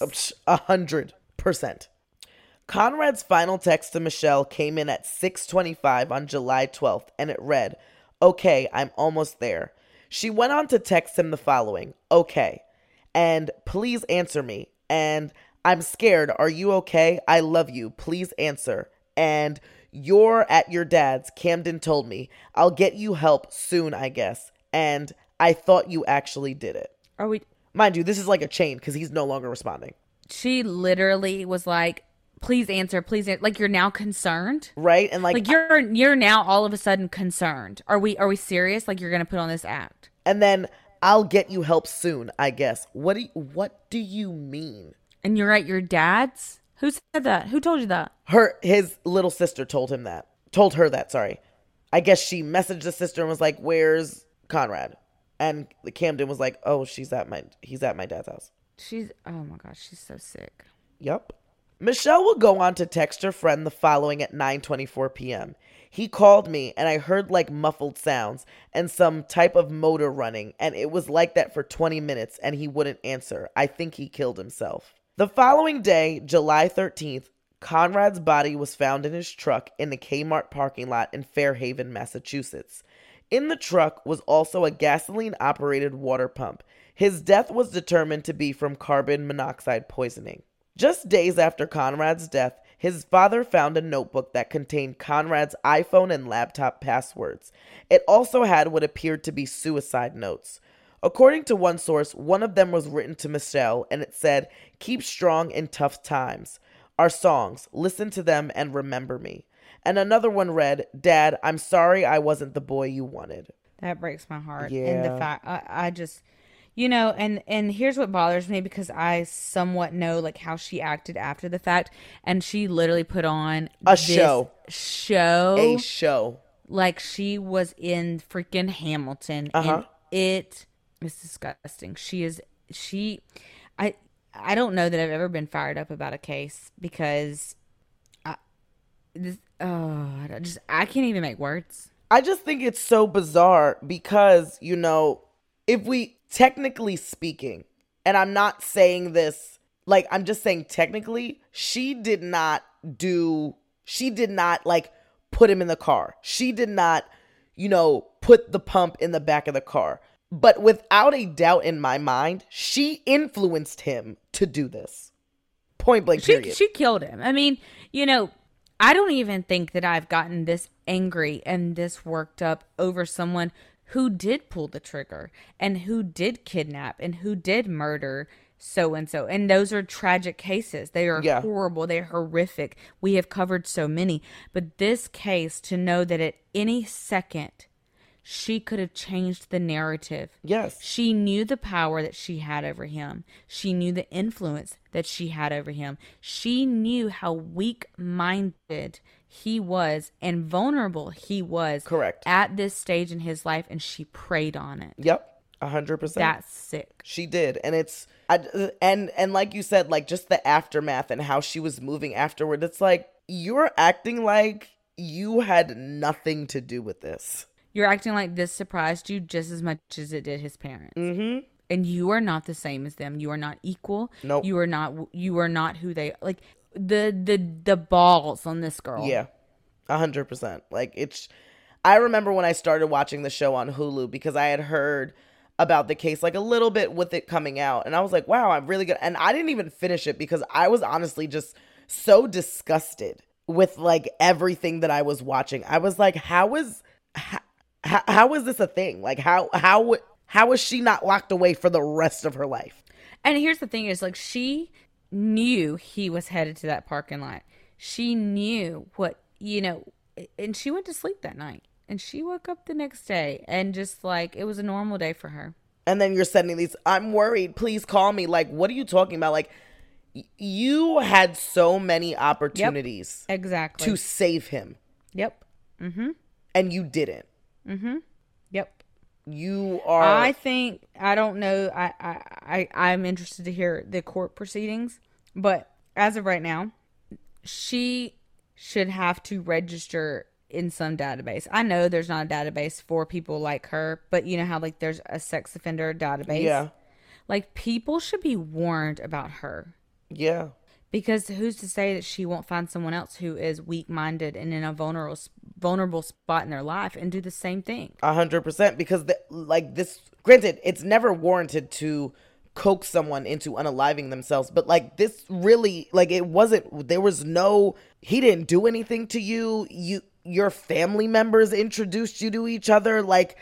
100%. Conrad's final text to Michelle came in at 6:25 on July 12th, and it read, "Okay, I'm almost there." She went on to text him the following, "Okay, and please answer me, and I'm scared. Are you okay? I love you. Please answer. And you're at your dad's. Camden told me. I'll get you help soon, I guess. And I thought you actually did it." Are we? Mind you, this is like a chain because he's no longer responding. She literally was like, "Please answer, please answer." Like, you're now concerned, right? And like you're now all of a sudden concerned. Are we serious? Like, you're gonna put on this act? And then, "I'll get you help soon, I guess." What do you mean? And you're at your dad's? Who said that? Who told you that? His little sister told her that, sorry. I guess she messaged the sister and was like, "Where's Conrad?" And Camden was like, "Oh, he's at my dad's house." Oh my gosh, she's so sick. Yep. Michelle will go on to text her friend the following at 9:24 p.m. "He called me and I heard like muffled sounds and some type of motor running, and it was like that for 20 minutes and he wouldn't answer. I think he killed himself." The following day, July 13th, Conrad's body was found in his truck in the Kmart parking lot in Fairhaven, Massachusetts. In the truck was also a gasoline-operated water pump. His death was determined to be from carbon monoxide poisoning. Just days after Conrad's death, his father found a notebook that contained Conrad's iPhone and laptop passwords. It also had what appeared to be suicide notes. According to one source, one of them was written to Michelle, and it said, "Keep strong in tough times. Our songs, listen to them and remember me." And another one read, "Dad, I'm sorry I wasn't the boy you wanted." That breaks my heart. Yeah. And the fact, I just, and here's what bothers me, because I somewhat know like how she acted after the fact, and she literally put on a show. A show. Like she was in freaking Hamilton. And it's disgusting. I don't know that I've ever been fired up about a case, because I can't even make words. I just think it's so bizarre because, if we, technically speaking, and I'm not saying this, like, I'm just saying technically, she did not like put him in the car. She did not, put the pump in the back of the car. But without a doubt in my mind, she influenced him to do this. Point blank, period. She killed him. I mean, I don't even think that I've gotten this angry and this worked up over someone who did pull the trigger and who did kidnap and who did murder so-and-so. And those are tragic cases. They are horrible. They're horrific. We have covered so many. But this case, to know that at any second, she could have changed the narrative. Yes. She knew the power that she had over him. She knew the influence that she had over him. She knew how weak-minded he was and vulnerable he was. Correct. At this stage in his life, and she preyed on it. Yep. 100%. That's sick. She did. And it's, and like you said, like just the aftermath and how she was moving afterward. It's like, you're acting like you had nothing to do with this. You're acting like this surprised you just as much as it did his parents. Mm-hmm. And you are not the same as them. You are not equal. Nope. You are not who they, like, the balls on this girl. Yeah. 100%. Like, I remember when I started watching the show on Hulu, because I had heard about the case like a little bit with it coming out, and I was like, wow, I'm really good. And I didn't even finish it because I was honestly just so disgusted with like everything that I was watching. I was like, how is this a thing? Like how is she not locked away for the rest of her life? And here's the thing is like she knew he was headed to that parking lot. She knew what, and she went to sleep that night. And she woke up the next day and just like it was a normal day for her. And then you're sending these, I'm worried, please call me. Like, what are you talking about? Like, you had so many opportunities Exactly. to save him. Yep. Mm-hmm. And you didn't. Mm-hmm. Yep. You are. I think I don't know. I'm interested to hear the court proceedings, but as of right now, she should have to register in some database. I know there's not a database for people like her, but you know how like there's a sex offender database? Yeah. Like people should be warned about her. Yeah. Because who's to say that she won't find someone else who is weak-minded and in a vulnerable spot in their life and do the same thing? 100%. Because like this, granted, it's never warranted to coax someone into unaliving themselves, but like this really, like it wasn't. There was no. He didn't do anything to you. Your family members introduced you to each other. Like,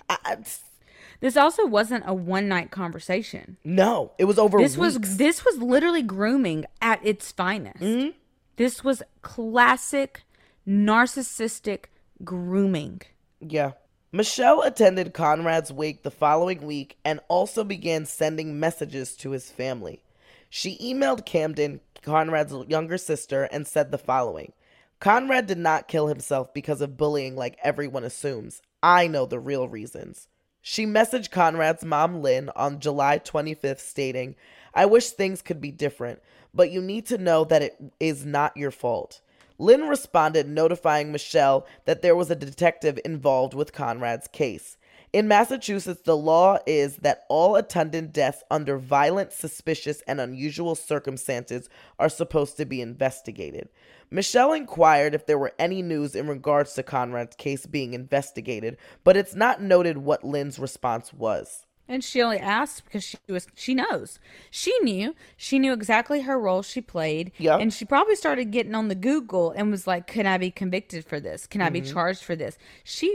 this also wasn't a one-night conversation. No, it was over weeks. This was literally grooming at its finest. Mm-hmm. This was classic narcissistic grooming. Yeah. Michelle attended Conrad's wake the following week and also began sending messages to his family. She emailed Camden, Conrad's younger sister, and said the following: Conrad did not kill himself because of bullying like everyone assumes. I know the real reasons. She messaged Conrad's mom, Lynn, on July 25th stating, I wish things could be different, but you need to know that it is not your fault. Lynn responded notifying Michelle that there was a detective involved with Conrad's case. In Massachusetts, the law is that all attendant deaths under violent, suspicious, and unusual circumstances are supposed to be investigated. Michelle inquired if there were any news in regards to Conrad's case being investigated, but it's not noted what Lynn's response was. And she only asked because she knows. She knew exactly her role she played. Yep. And she probably started getting on the Google and was like, can I be convicted for this? Can I be charged for this?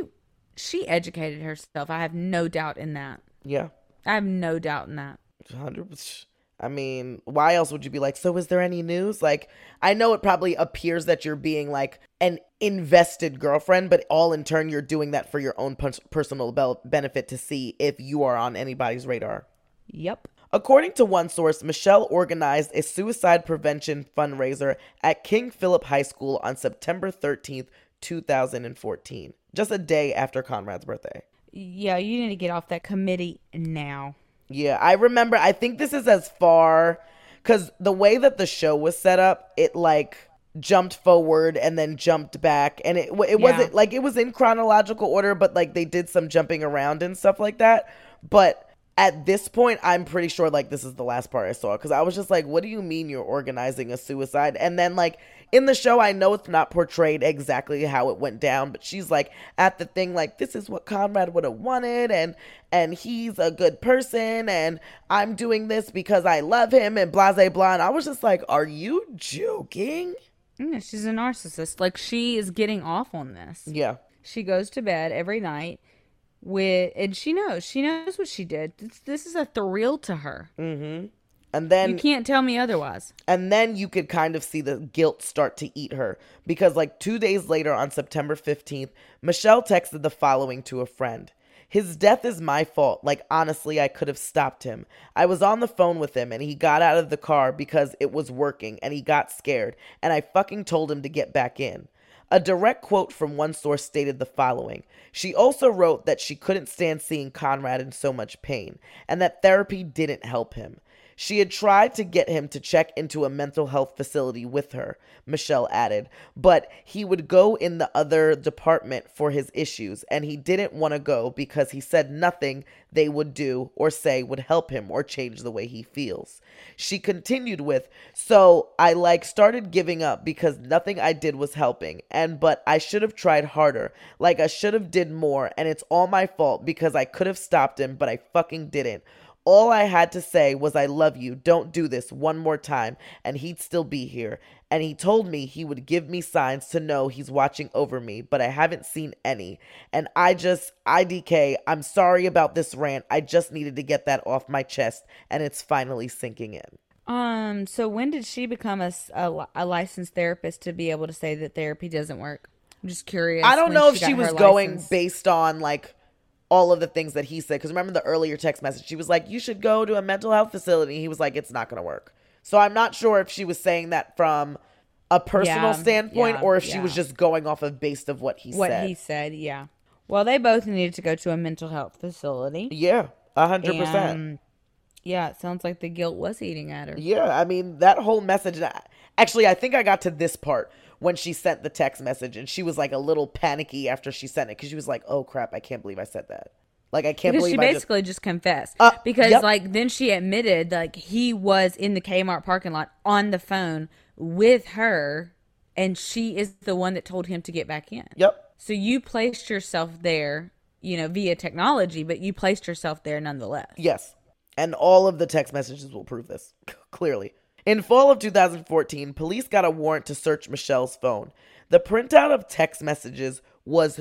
She educated herself. I have no doubt in that. Yeah. I have no doubt in that. 100%. I mean, why else would you be like, so is there any news? Like, I know it probably appears that you're being like an invested girlfriend, but all in turn, you're doing that for your own personal benefit to see if you are on anybody's radar. Yep. According to one source, Michelle organized a suicide prevention fundraiser at King Philip High School on September 13th, 2014, just a day after Conrad's birthday. Yeah, you need to get off that committee now. Yeah, I remember, I think this is as far, because the way that the show was set up, it like jumped forward and then jumped back, and it wasn't, like, it was in chronological order, but like they did some jumping around and stuff like that, but at this point, I'm pretty sure like this is the last part I saw, because I was just like, what do you mean you're organizing a suicide? And then like in the show, I know it's not portrayed exactly how it went down, but she's like at the thing like, this is what Conrad would have wanted, and he's a good person, and I'm doing this because I love him, and blah, blah, blah. And I was just like, are you joking? Yeah, she's a narcissist. Like, she is getting off on this. Yeah. She goes to bed every night and she knows what she did. This is a thrill to her. Mm-hmm. And then you can't tell me otherwise. And then you could kind of see the guilt start to eat her, because like 2 days later on September 15th, Michelle texted the following to a friend: his death is my fault. Like, honestly, I could have stopped him. I was on the phone with him and he got out of the car because it was working and he got scared, and I fucking told him to get back in. A direct quote from one source stated the following. She also wrote that she couldn't stand seeing Conrad in so much pain, and that therapy didn't help him. She had tried to get him to check into a mental health facility with her, Michelle added, but he would go in the other department for his issues, and he didn't want to go because he said nothing they would do or say would help him or change the way he feels. She continued with, so I started giving up because nothing I did was helping, but I should have tried harder, like I should have did more, and it's all my fault because I could have stopped him, but I fucking didn't. All I had to say was I love you, don't do this one more time, and he'd still be here. and he told me he would give me signs to know he's watching over me, but I haven't seen any. And IDK, I'm sorry about this rant. I just needed to get that off my chest, and it's finally sinking in. So when did she become a licensed therapist to be able to say that therapy doesn't work? I'm just curious. I don't know if she was going license. based on like all of the things that he said. Because remember the earlier text message, she was like, you should go to a mental health facility. He was like, it's not going to work. So I'm not sure if she was saying that from a personal standpoint or if she was just going off of based of what he said. What he said, yeah. Well, they both needed to go to a mental health facility. Yeah, 100%. Yeah, it sounds like the guilt was eating at her. Yeah, I mean, that whole message. Actually, I think I got to this part when she sent the text message and she was like a little panicky after she sent it because she was like, oh crap, I can't believe I said that. Like, I can't believe she basically just confessed. Because, like, then she admitted, like, he was in the Kmart parking lot on the phone with her, and she is the one that told him to get back in. Yep. So you placed yourself there, via technology, but you placed yourself there nonetheless. Yes. And all of the text messages will prove this, clearly. In fall of 2014, police got a warrant to search Michelle's phone. The printout of text messages was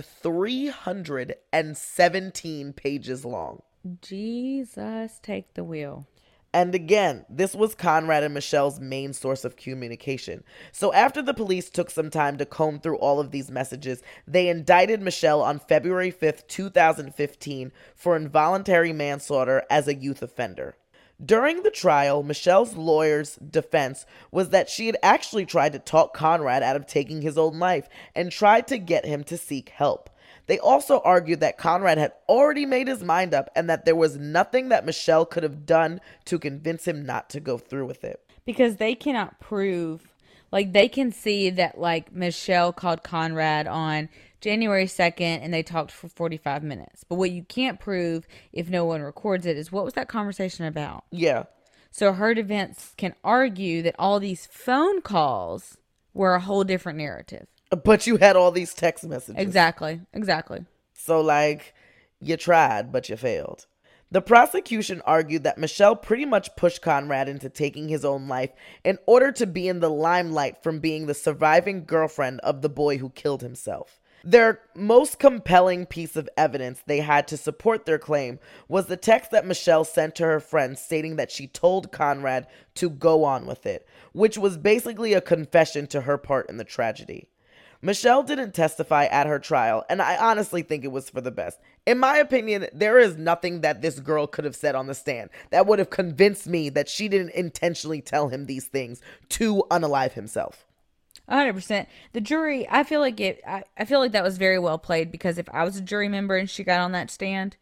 317 pages long. Jesus, take the wheel. And again, this was Conrad and Michelle's main source of communication. So after the police took some time to comb through all of these messages, they indicted Michelle on February 5th, 2015 for involuntary manslaughter as a youth offender. During the trial, Michelle's lawyer's defense was that she had actually tried to talk Conrad out of taking his own life and tried to get him to seek help. They also argued that Conrad had already made his mind up and that there was nothing that Michelle could have done to convince him not to go through with it. Because they cannot prove, like, they can see that, like, Michelle called Conrad on January 2nd and they talked for 45 minutes. But what you can't prove if no one records it is what was that conversation about? Yeah. So her defense can argue that all these phone calls were a whole different narrative. But you had all these text messages. Exactly. So, like, you tried, but you failed. The prosecution argued that Michelle pretty much pushed Conrad into taking his own life in order to be in the limelight from being the surviving girlfriend of the boy who killed himself. Their most compelling piece of evidence they had to support their claim was the text that Michelle sent to her friend stating that she told Conrad to go on with it, which was basically a confession to her part in the tragedy. Michelle didn't testify at her trial, and I honestly think it was for the best. In my opinion, there is nothing that this girl could have said on the stand that would have convinced me that she didn't intentionally tell him these things to unalive himself. 100%. The jury, I feel like that was very well played because if I was a jury member and she got on that stand,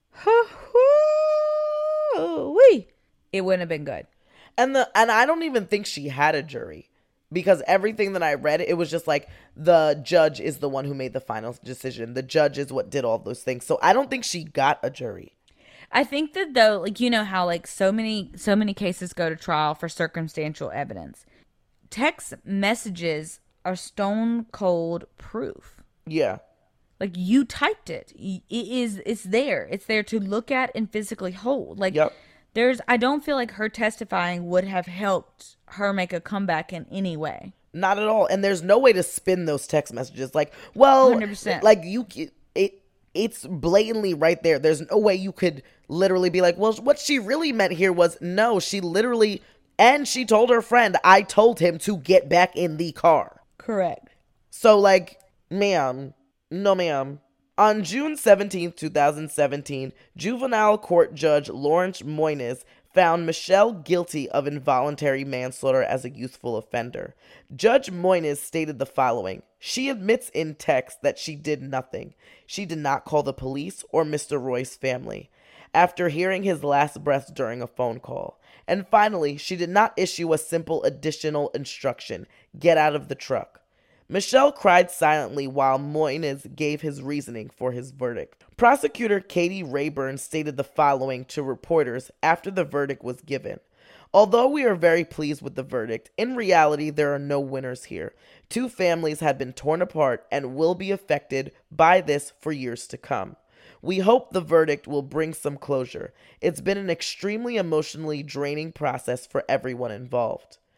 it wouldn't have been good. And I don't even think she had a jury. Because everything that I read, it was just like the judge is the one who made the final decision. The judge is what did all those things. So I don't think she got a jury. I think that though, like, you know how like so many cases go to trial for circumstantial evidence. Text messages are stone cold proof. Yeah. Like you typed it. It's there. It's there to look at and physically hold. Like yep. I don't feel like her testifying would have helped her make a comeback in any way. Not at all. And there's no way to spin those text messages. Like, well, 100%. Like it's blatantly right there. There's no way you could literally be like, well, what she really meant here was no, she literally, and she told her friend, I told him to get back in the car. Correct. So like, ma'am, no ma'am. On June 17, 2017, juvenile court judge Lawrence Moynes found Michelle guilty of involuntary manslaughter as a youthful offender. Judge Moynes stated the following. She admits in text that she did nothing. She did not call the police or Mr. Roy's family after hearing his last breaths during a phone call. And finally, she did not issue a simple additional instruction, get out of the truck. Michelle cried silently while Moynes gave his reasoning for his verdict. Prosecutor Katie Rayburn stated the following to reporters after the verdict was given. Although we are very pleased with the verdict, in reality there are no winners here. Two families have been torn apart and will be affected by this for years to come. We hope the verdict will bring some closure. It's been an extremely emotionally draining process for everyone involved.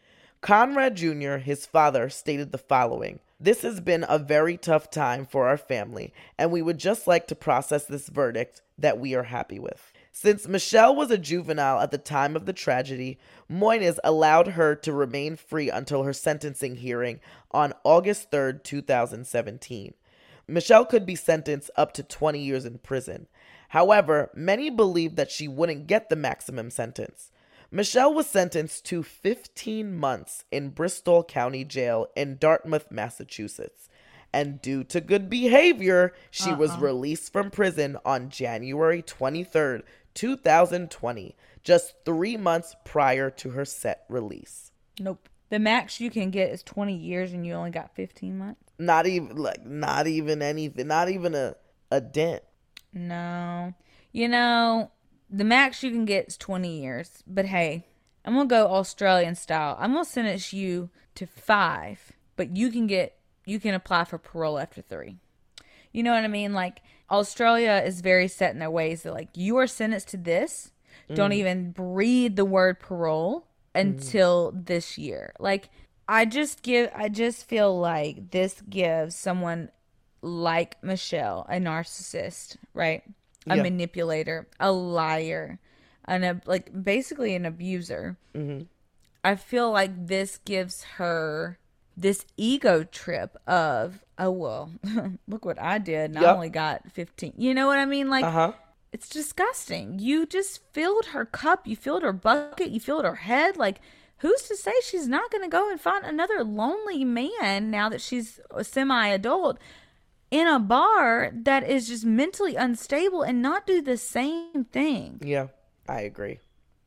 Conrad Jr., his father, stated the following: "This has been a very tough time for our family, and we would just like to process this verdict that we are happy with." Since Michelle was a juvenile at the time of the tragedy, Moynihan allowed her to remain free until her sentencing hearing on August 3rd, 2017. Michelle could be sentenced up to 20 years in prison. However, many believed that she wouldn't get the maximum sentence. Michelle was sentenced to 15 months in Bristol County Jail in Dartmouth, Massachusetts. And due to good behavior, she was released from prison on January 23rd, 2020, just 3 months prior to her set release. Nope. The max you can get is 20 years and you only got 15 months? Not even anything, not even a dent. No. You know, the max you can get is 20 years. But hey, I'm going to go Australian style. I'm going to sentence you to 5, but you can apply for parole after 3. You know what I mean? Like, Australia is very set in their ways that, like, you are sentenced to this. Don't even breathe the word parole until this year. Like, I just feel like this gives someone like Michelle, a narcissist, right? A manipulator, a liar, basically an abuser. I feel like this gives her this ego trip of, oh, well, look what I did. And I only got 15. You know what I mean? Like, it's disgusting. You just filled her cup. You filled her bucket. You filled her head. Like, who's to say she's not going to go and find another lonely man now that she's a semi-adult in a bar that is just mentally unstable and not do the same thing? Yeah, I agree.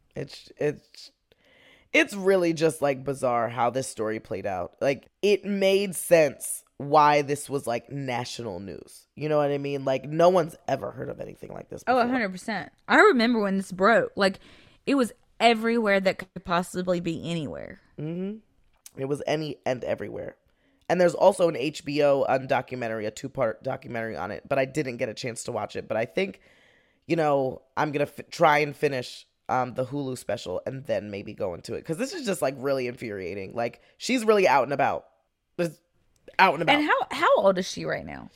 It's really just, like, bizarre how this story played out. Like, it made sense why this was, like, national news. You know what I mean? Like, no one's ever heard of anything like this before. Oh, 100%. I remember when this broke. Like, it was everywhere that could possibly be anywhere. It was any and everywhere. And there's also an HBO documentary, a 2-part documentary on it, but I didn't get a chance to watch it. But I think, you know, I'm going to try and finish the Hulu special and then maybe go into it. Because this is just, like, really infuriating. Like, she's really out and about. Out and about. And how old is she right now?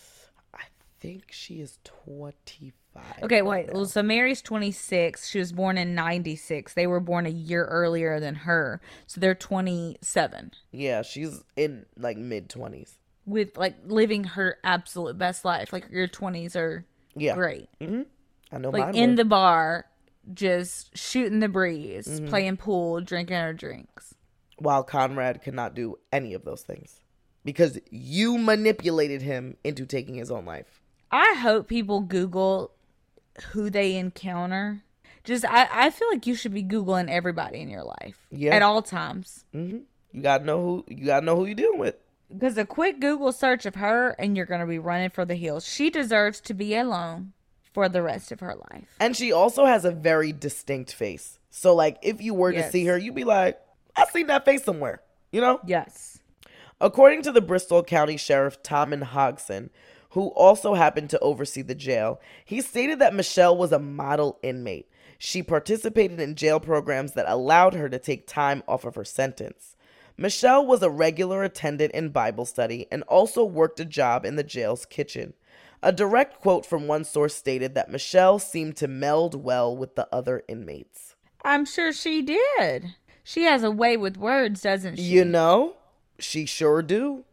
I think she is 25. Okay, wait. Well, so Mary's 26. She was born in 96. They were born a year earlier than her. So they're 27. Yeah, she's in, like, mid-20s. With, like, living her absolute best life. Like, your 20s are great. I know, like, mine in were. the bar, just shooting the breeze, playing pool, drinking her drinks. While Conrad could not do any of those things. Because you manipulated him into taking his own life. I hope people Google who they encounter. Just, I feel like you should be Googling everybody in your life. Yeah. At all times. You gotta know who you're dealing with. Because a quick Google search of her and you're going to be running for the hills. She deserves to be alone for the rest of her life. And she also has a very distinct face. So, like, if you were to see her, you'd be like, I've seen that face somewhere. You know? Yes. According to the Bristol County Sheriff Tommen Hodgson, who also happened to oversee the jail, he stated that Michelle was a model inmate. She participated in jail programs that allowed her to take time off of her sentence. Michelle was a regular attendant in Bible study and also worked a job in the jail's kitchen. A direct quote from one source stated that Michelle seemed to meld well with the other inmates. I'm sure she did. She has a way with words, doesn't she? You know, she sure do.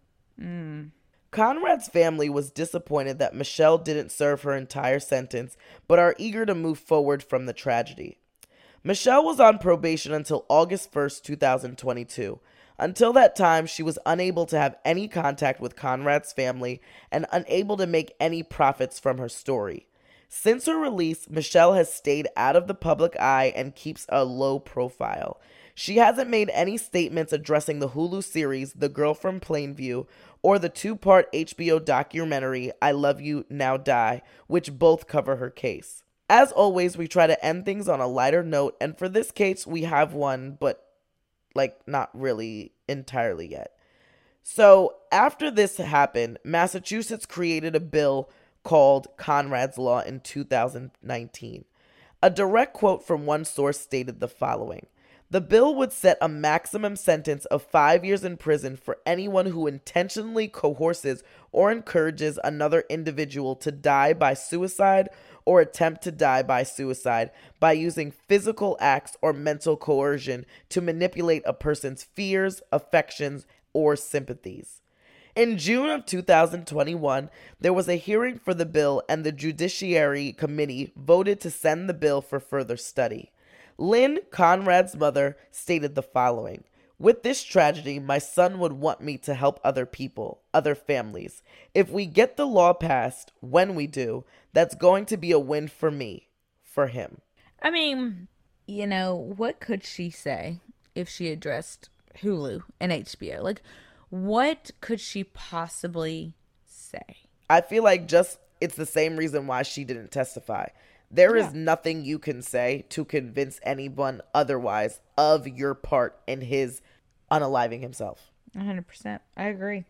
Conrad's family was disappointed that Michelle didn't serve her entire sentence, but are eager to move forward from the tragedy. Michelle was on probation until August 1st, 2022. Until that time, she was unable to have any contact with Conrad's family and unable to make any profits from her story. Since her release, Michelle has stayed out of the public eye and keeps a low profile. She hasn't made any statements addressing the Hulu series The Girl from Plainview or the 2-part HBO documentary I Love You, Now Die, which both cover her case. As always, we try to end things on a lighter note, and for this case, we have one, but, like, not really entirely yet. So, after this happened, Massachusetts created a bill called Conrad's Law in 2019. A direct quote from one source stated the following: The bill would set a maximum sentence of 5 years in prison for anyone who intentionally coerces or encourages another individual to die by suicide or attempt to die by suicide by using physical acts or mental coercion to manipulate a person's fears, affections, or sympathies. In June of 2021, there was a hearing for the bill, and the Judiciary Committee voted to send the bill for further study. Lynn, Conrad's mother, stated the following: "With this tragedy, my son would want me to help other people, other families. If we get the law passed, when we do, that's going to be a win for me, for him." I mean, what could she say if she addressed Hulu and HBO? Like, what could she possibly say? I feel like it's the same reason why she didn't testify. There is nothing you can say to convince anyone otherwise of your part in his unaliving himself. 100%. I agree.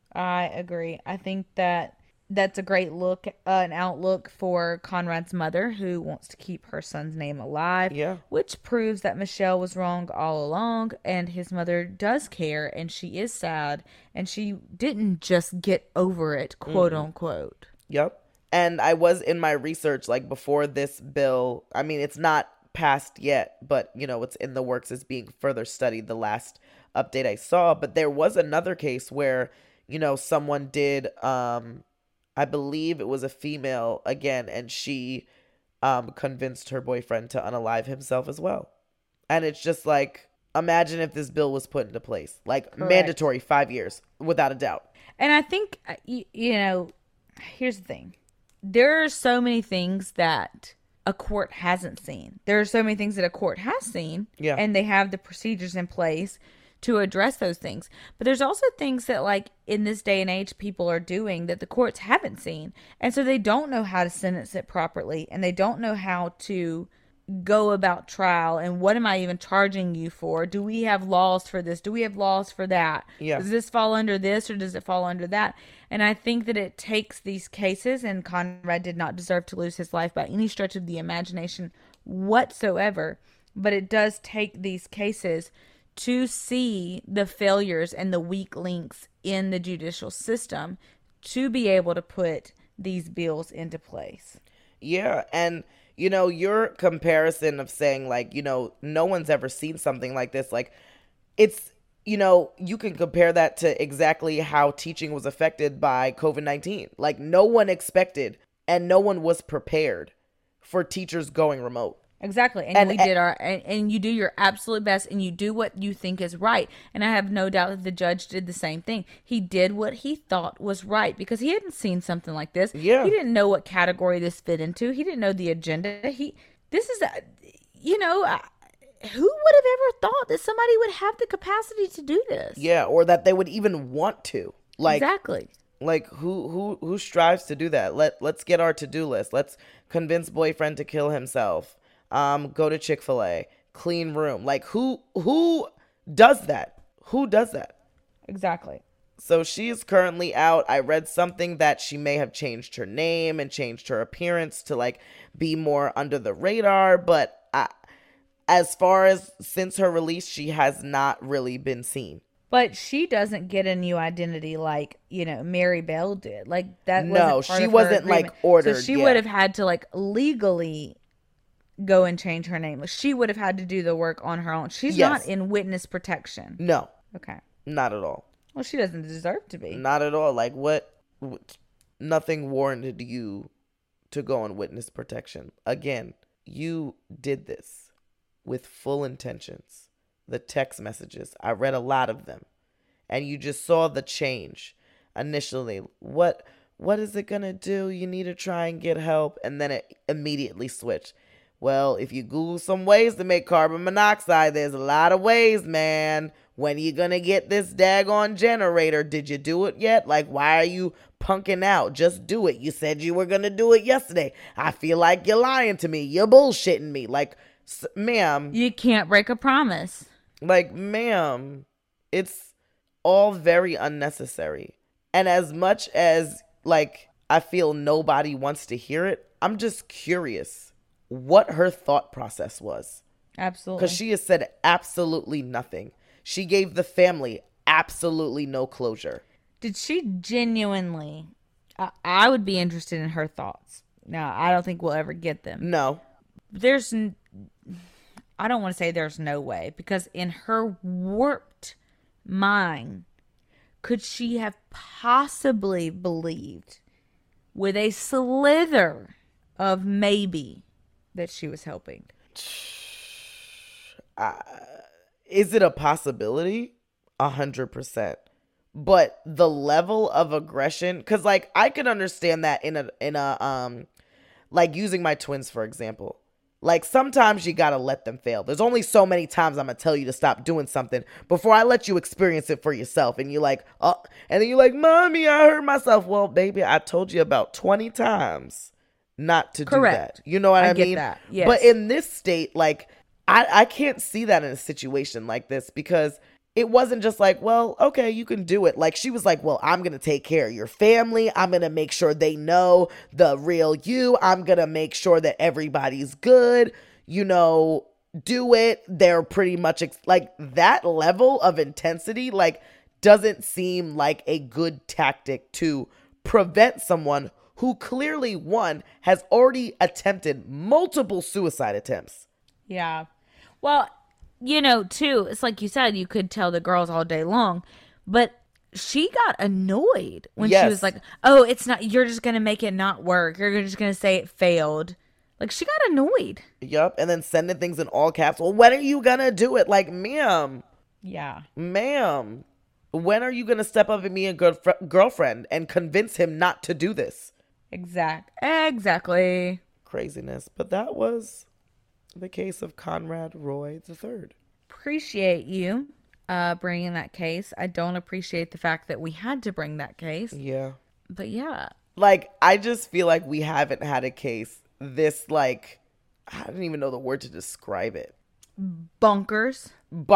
I think that that's a great an outlook for Conrad's mother, who wants to keep her son's name alive. Yeah. Which proves that Michelle was wrong all along, and his mother does care, and she is sad, and she didn't just get over it, quote unquote. Yep. And I was in my research, like, before this bill, I mean, it's not passed yet, but, it's in the works, it's being further studied, the last update I saw. But there was another case where, someone did, I believe it was a female, again, and she convinced her boyfriend to unalive himself as well. And it's just like, imagine if this bill was put into place. Like, Correct. Mandatory 5 years, without a doubt. And I think, here's the thing. There are so many things that a court hasn't seen. There are so many things that a court has seen. Yeah. And they have the procedures in place to address those things. But there's also things that, like, in this day and age, people are doing that the courts haven't seen. And so they don't know how to sentence it properly. And they don't know how to go about trial. And what am I even charging you for? Do we have laws for this? Do we have laws for that? Yeah. Does this fall under this or does it fall under that? And I think that it takes these cases, and Conrad did not deserve to lose his life by any stretch of the imagination whatsoever. But it does take these cases to see the failures and the weak links in the judicial system to be able to put these bills into place. Yeah, and your comparison of saying, like, no one's ever seen something like this, like, it's, you can compare that to exactly how teaching was affected by COVID-19. Like, no one expected and no one was prepared for teachers going remote. Exactly. And we did and you do your absolute best, and you do what you think is right. And I have no doubt that the judge did the same thing. He did what he thought was right because he hadn't seen something like this. Yeah. He didn't know what category this fit into. He didn't know the agenda. Who would have ever thought that somebody would have the capacity to do this? Yeah, or that they would even want to. Like, exactly. Like, who strives to do that? Let's get our to-do list. Let's convince boyfriend to kill himself. Go to Chick-fil-A, clean room. Like, who does that? Who does that? Exactly. So she is currently out. I read something that she may have changed her name and changed her appearance to, like, be more under the radar. But as far as since her release, she has not really been seen. But she doesn't get a new identity like, Mary Bell did. Like, that no, wasn't part she of wasn't, her like, ordered. So she would have had to, like, legally go and change her name. She would have had to do the work on her own. She's not in witness protection. No. Okay. Not at all. Well, she doesn't deserve to be. Not at all. Like, what nothing warranted you to go on witness protection. Again, you did this with full intentions. The text messages, I read a lot of them. And you just saw the change initially. What is it going to do? You need to try and get help. And then it immediately switched. Well, if you Google some ways to make carbon monoxide, there's a lot of ways, man. When you gonna get this daggone generator? Did you do it yet? Like, why are you punking out? Just do it. You said you were gonna do it yesterday. I feel like you're lying to me. You're bullshitting me. Like, ma'am. You can't break a promise. Like, ma'am, it's all very unnecessary. And as much as, like, I feel nobody wants to hear it, I'm just curious what her thought process was. Absolutely. Because she has said absolutely nothing. She gave the family absolutely no closure. Did she genuinely? I would be interested in her thoughts. Now, I don't think we'll ever get them. No. There's, I don't want to say there's no way, because in her warped mind, could she have possibly believed with a slither of maybe that she was helping? Is it a possibility? 100%. But the level of aggression, because like I could understand that in a like using my twins for example. Like sometimes you gotta let them fail. There's only so many times I'm gonna tell you to stop doing something before I let you experience it for yourself. And you're like, oh, and then you're like, Mommy, I hurt myself. Well, baby, I told you about 20 times not to do that. You know what I get mean? that. Yes. But in this state, like I can't see that in a situation like this, because it wasn't just like, well, okay, you can do it. Like she was like, well, I'm going to take care of your family. I'm going to make sure they know the real you. I'm going to make sure that everybody's good. You know, do it. They're pretty much like that level of intensity, like doesn't seem like a good tactic to prevent someone who clearly, one, has already attempted multiple suicide attempts. Yeah. Well, you know, too, it's like you said, you could tell the girls all day long, but she got annoyed when she was like, oh, it's not, you're just going to make it not work. You're just going to say it failed. Like, she got annoyed. Yep. And then sending things in all caps. Well, when are you going to do it? Like, ma'am. Yeah. Ma'am. When are you going to step up and be a good girlfriend and convince him not to do this? Exactly. Craziness. But that was the case of Conrad Roy III. Appreciate you bringing that case. I don't appreciate the fact that we had to bring that case. Yeah. But yeah. Like, I just feel like we haven't had a case this, like, I don't even know the word to describe it. Bonkers,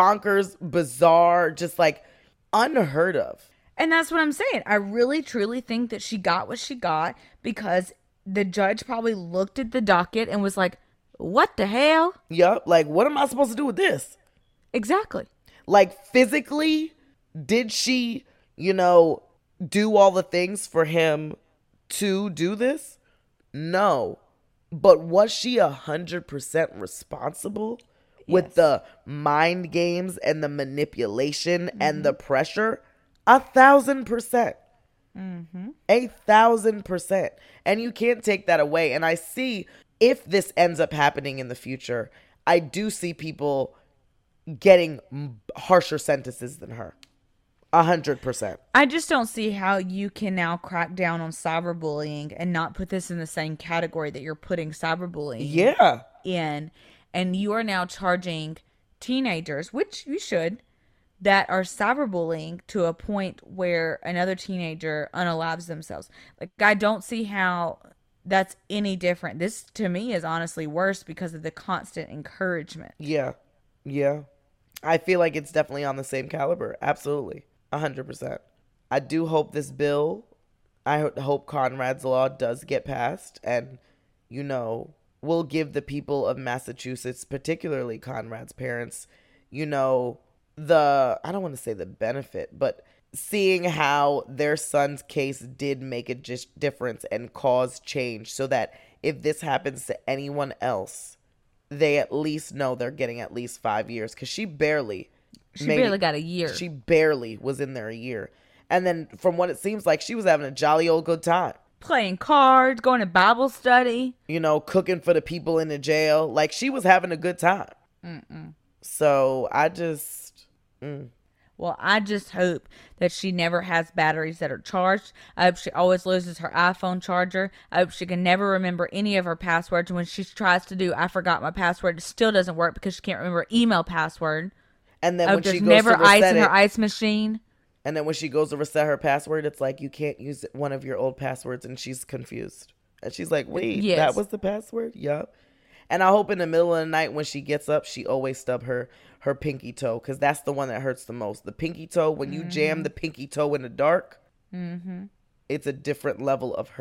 bizarre, just like unheard of. And that's what I'm saying. I really, truly think that she got what she got because the judge probably looked at the docket and was like, what the hell? Yep. Like, what am I supposed to do with this? Exactly. Like, physically, did she, you know, do all the things for him to do this? No. But was she 100% responsible with the mind games and the manipulation and the pressure? 1,000%. 1,000%. And you can't take that away. And I see, if this ends up happening in the future, I do see people getting harsher sentences than her. 100%. I just don't see how you can now crack down on cyberbullying and not put this in the same category that you're putting cyberbullying in. And you are now charging teenagers, which you should, that are cyberbullying to a point where another teenager unalives themselves. Like, I don't see how that's any different. This, to me, is honestly worse because of the constant encouragement. Yeah. Yeah. I feel like it's definitely on the same caliber. Absolutely. 100%. I do hope this bill, I hope Conrad's law does get passed and, you know, will give the people of Massachusetts, particularly Conrad's parents, you know, I don't want to say the benefit, but seeing how their son's case did make a difference and cause change so that if this happens to anyone else, they at least know they're getting at least 5 years. Because she barely got a year. She barely was in there a year. And then from what it seems like, she was having a jolly old good time. Playing cards, going to Bible study. You know, cooking for the people in the jail. Like, she was having a good time. So I just... Well, I just hope that she never has batteries that are charged. I hope she always loses her iPhone charger. I hope she can never remember any of her passwords. When she tries to do, I forgot my password, it still doesn't work because she can't remember email password. And then when she goes never to ice in her ice machine. And then when she goes to reset her password, it's like, you can't use one of your old passwords, and she's confused. And she's like, wait, that was the password? Yup. And I hope in the middle of the night when she gets up, she always stub her pinky toe, because that's the one that hurts the most. The pinky toe, when you jam the pinky toe in the dark, it's a different level of hurt.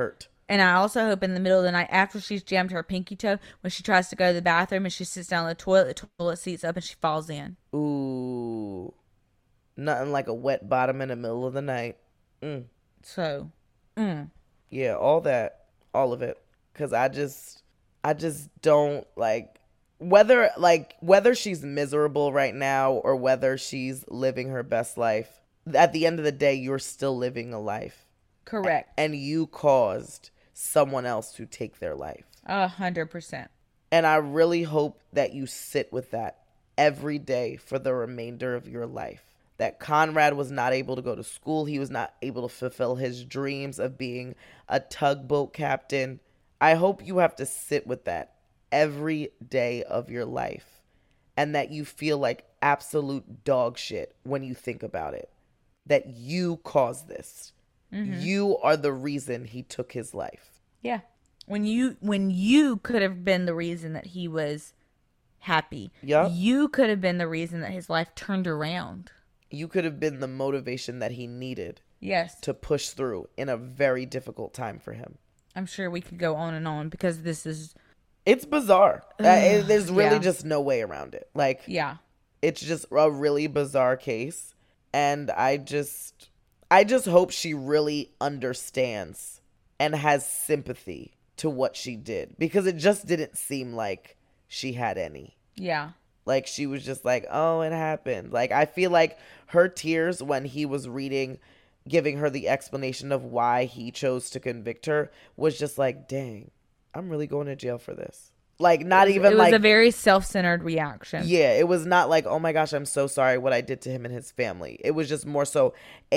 And I also hope in the middle of the night, after she's jammed her pinky toe, when she tries to go to the bathroom and she sits down on the toilet seat's up and she falls in. Ooh. Nothing like a wet bottom in the middle of the night. So, Yeah, all that. All of it. Because I just don't like whether she's miserable right now or whether she's living her best life. At the end of the day, you're still living a life. correct. And you caused someone else to take their life. 100%. And I really hope that you sit with that every day for the remainder of your life. That Conrad was not able to go to school. He was not able to fulfill his dreams of being a tugboat captain. I hope you have to sit with that every day of your life and that you feel like absolute dog shit when you think about it. That you caused this. You are the reason he took his life. Yeah. When you could have been the reason that he was happy. Yup. You could have been the reason that his life turned around. You could have been the motivation that he needed Yes. to push through in a very difficult time for him. I'm sure we could go on because this is, It's bizarre. There's really Yeah. just no way around it. Like, yeah. it's just a really bizarre case. And I just hope she really understands and has sympathy to what she did. Because it just didn't seem like she had any. Yeah. Like, she was just like, oh, it happened. Like, I feel like her tears when he was giving her the explanation of why he chose to convict her was just like, dang, I'm really going to jail for this. Like, not even It like, was a very self-centered reaction. yeah, it was not like, oh my gosh, I'm so sorry what I did to him and his family. It was just more so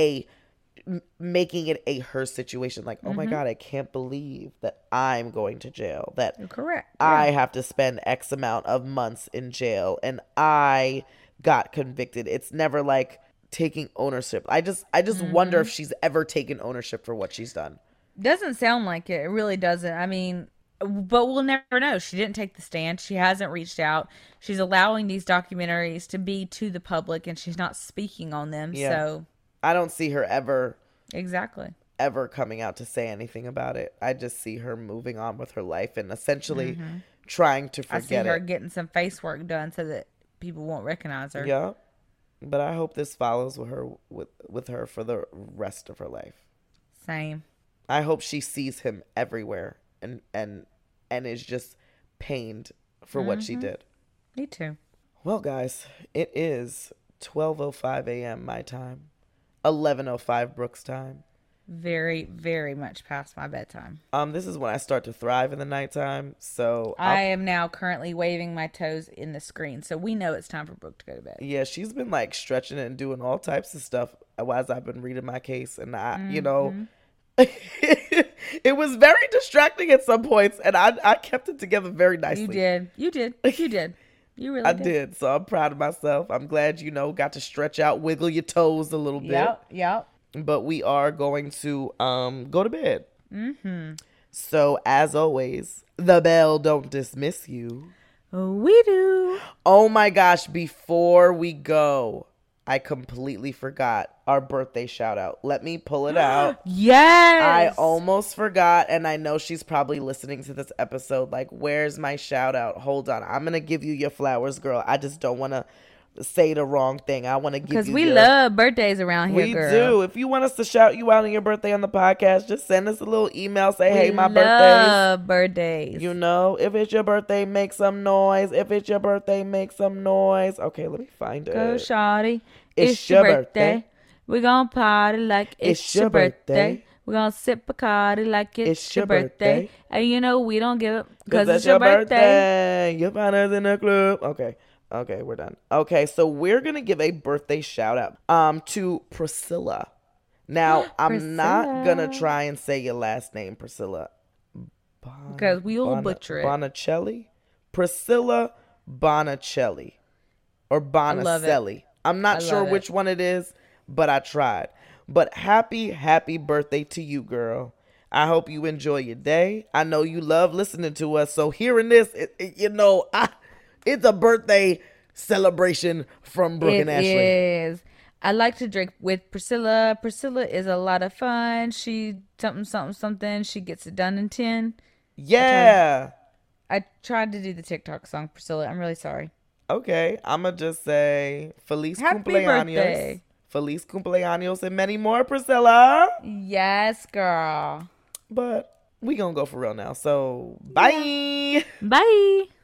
making it a her situation. Like, oh my God, I can't believe that I'm going to jail. That You're correct. I have to spend X amount of months in jail and I got convicted. It's never like taking ownership. I just wonder if she's ever taken ownership for what she's done. Doesn't sound like it. It really doesn't. I mean, but we'll never know. She didn't take the stand. She hasn't reached out. She's allowing these documentaries to be to the public and she's not speaking on them. Yeah. So, I don't see her exactly. ever coming out to say anything about it. I just see her moving on with her life and essentially trying to I see forget her it. getting some face work done so that people won't recognize her. Yeah. But I hope this follows with her for the rest of her life. Same. I hope she sees him everywhere and is just pained for what she did. Me too. Well, guys, it is 12:05 a.m. my time, 11:05 Brooke's time. Very, very much past my bedtime. This is when I start to thrive in the nighttime. So I am now currently waving my toes in the screen, so we know it's time for Brooke to go to bed. yeah, she's been like stretching and doing all types of stuff as I've been reading my case, and it was very distracting at some points, and I kept it together very nicely. You did. You did. You really I did. did. So I'm proud of myself. I'm glad, got to stretch out, wiggle your toes a little bit. Yep. But we are going to go to bed. So as always, the bell don't dismiss you. We do. Oh my gosh, before we go, I completely forgot our birthday shout out. Let me pull it out. Yes. I almost forgot, and I know she's probably listening to this episode like, where's my shout out? Hold on. I'm going to give you your flowers, girl. I just don't want to say the wrong thing. I want to give you because we love birthdays around here, We girl. do. If you want us to shout you out on your birthday on the podcast, just send us a little email. Say, hey, my love birthdays. if it's your birthday, make some noise. If it's your birthday, make some noise. Okay, let me find it. Go, shawty. It's your birthday. We're gonna party like it's your birthday. We're gonna sip Bacardi like it's your birthday. And we don't give it because it's your birthday. You find us in the club. Okay, we're done. Okay, so we're gonna give a birthday shout out to Priscilla. Now, I'm not gonna try and say your last name, Priscilla. Because we will butcher it. Bonicelli? Priscilla Bonicelli. Or Bonicelli. I'm not sure which one it is, but I tried. But happy birthday to you, girl. I hope you enjoy your day. I know you love listening to us, so hearing this, it's a birthday celebration from Brooke and Ashley. It is. I like to drink with Priscilla. Priscilla is a lot of fun. She something something something. She gets it done in 10. I tried Yeah. I tried to do the TikTok song, Priscilla. I'm really sorry. Okay. I'ma just say Feliz Happy cumpleaños. birthday. Feliz cumpleaños and many more, Priscilla. Yes, girl. But we gonna go for real now. So Yeah. bye. Bye.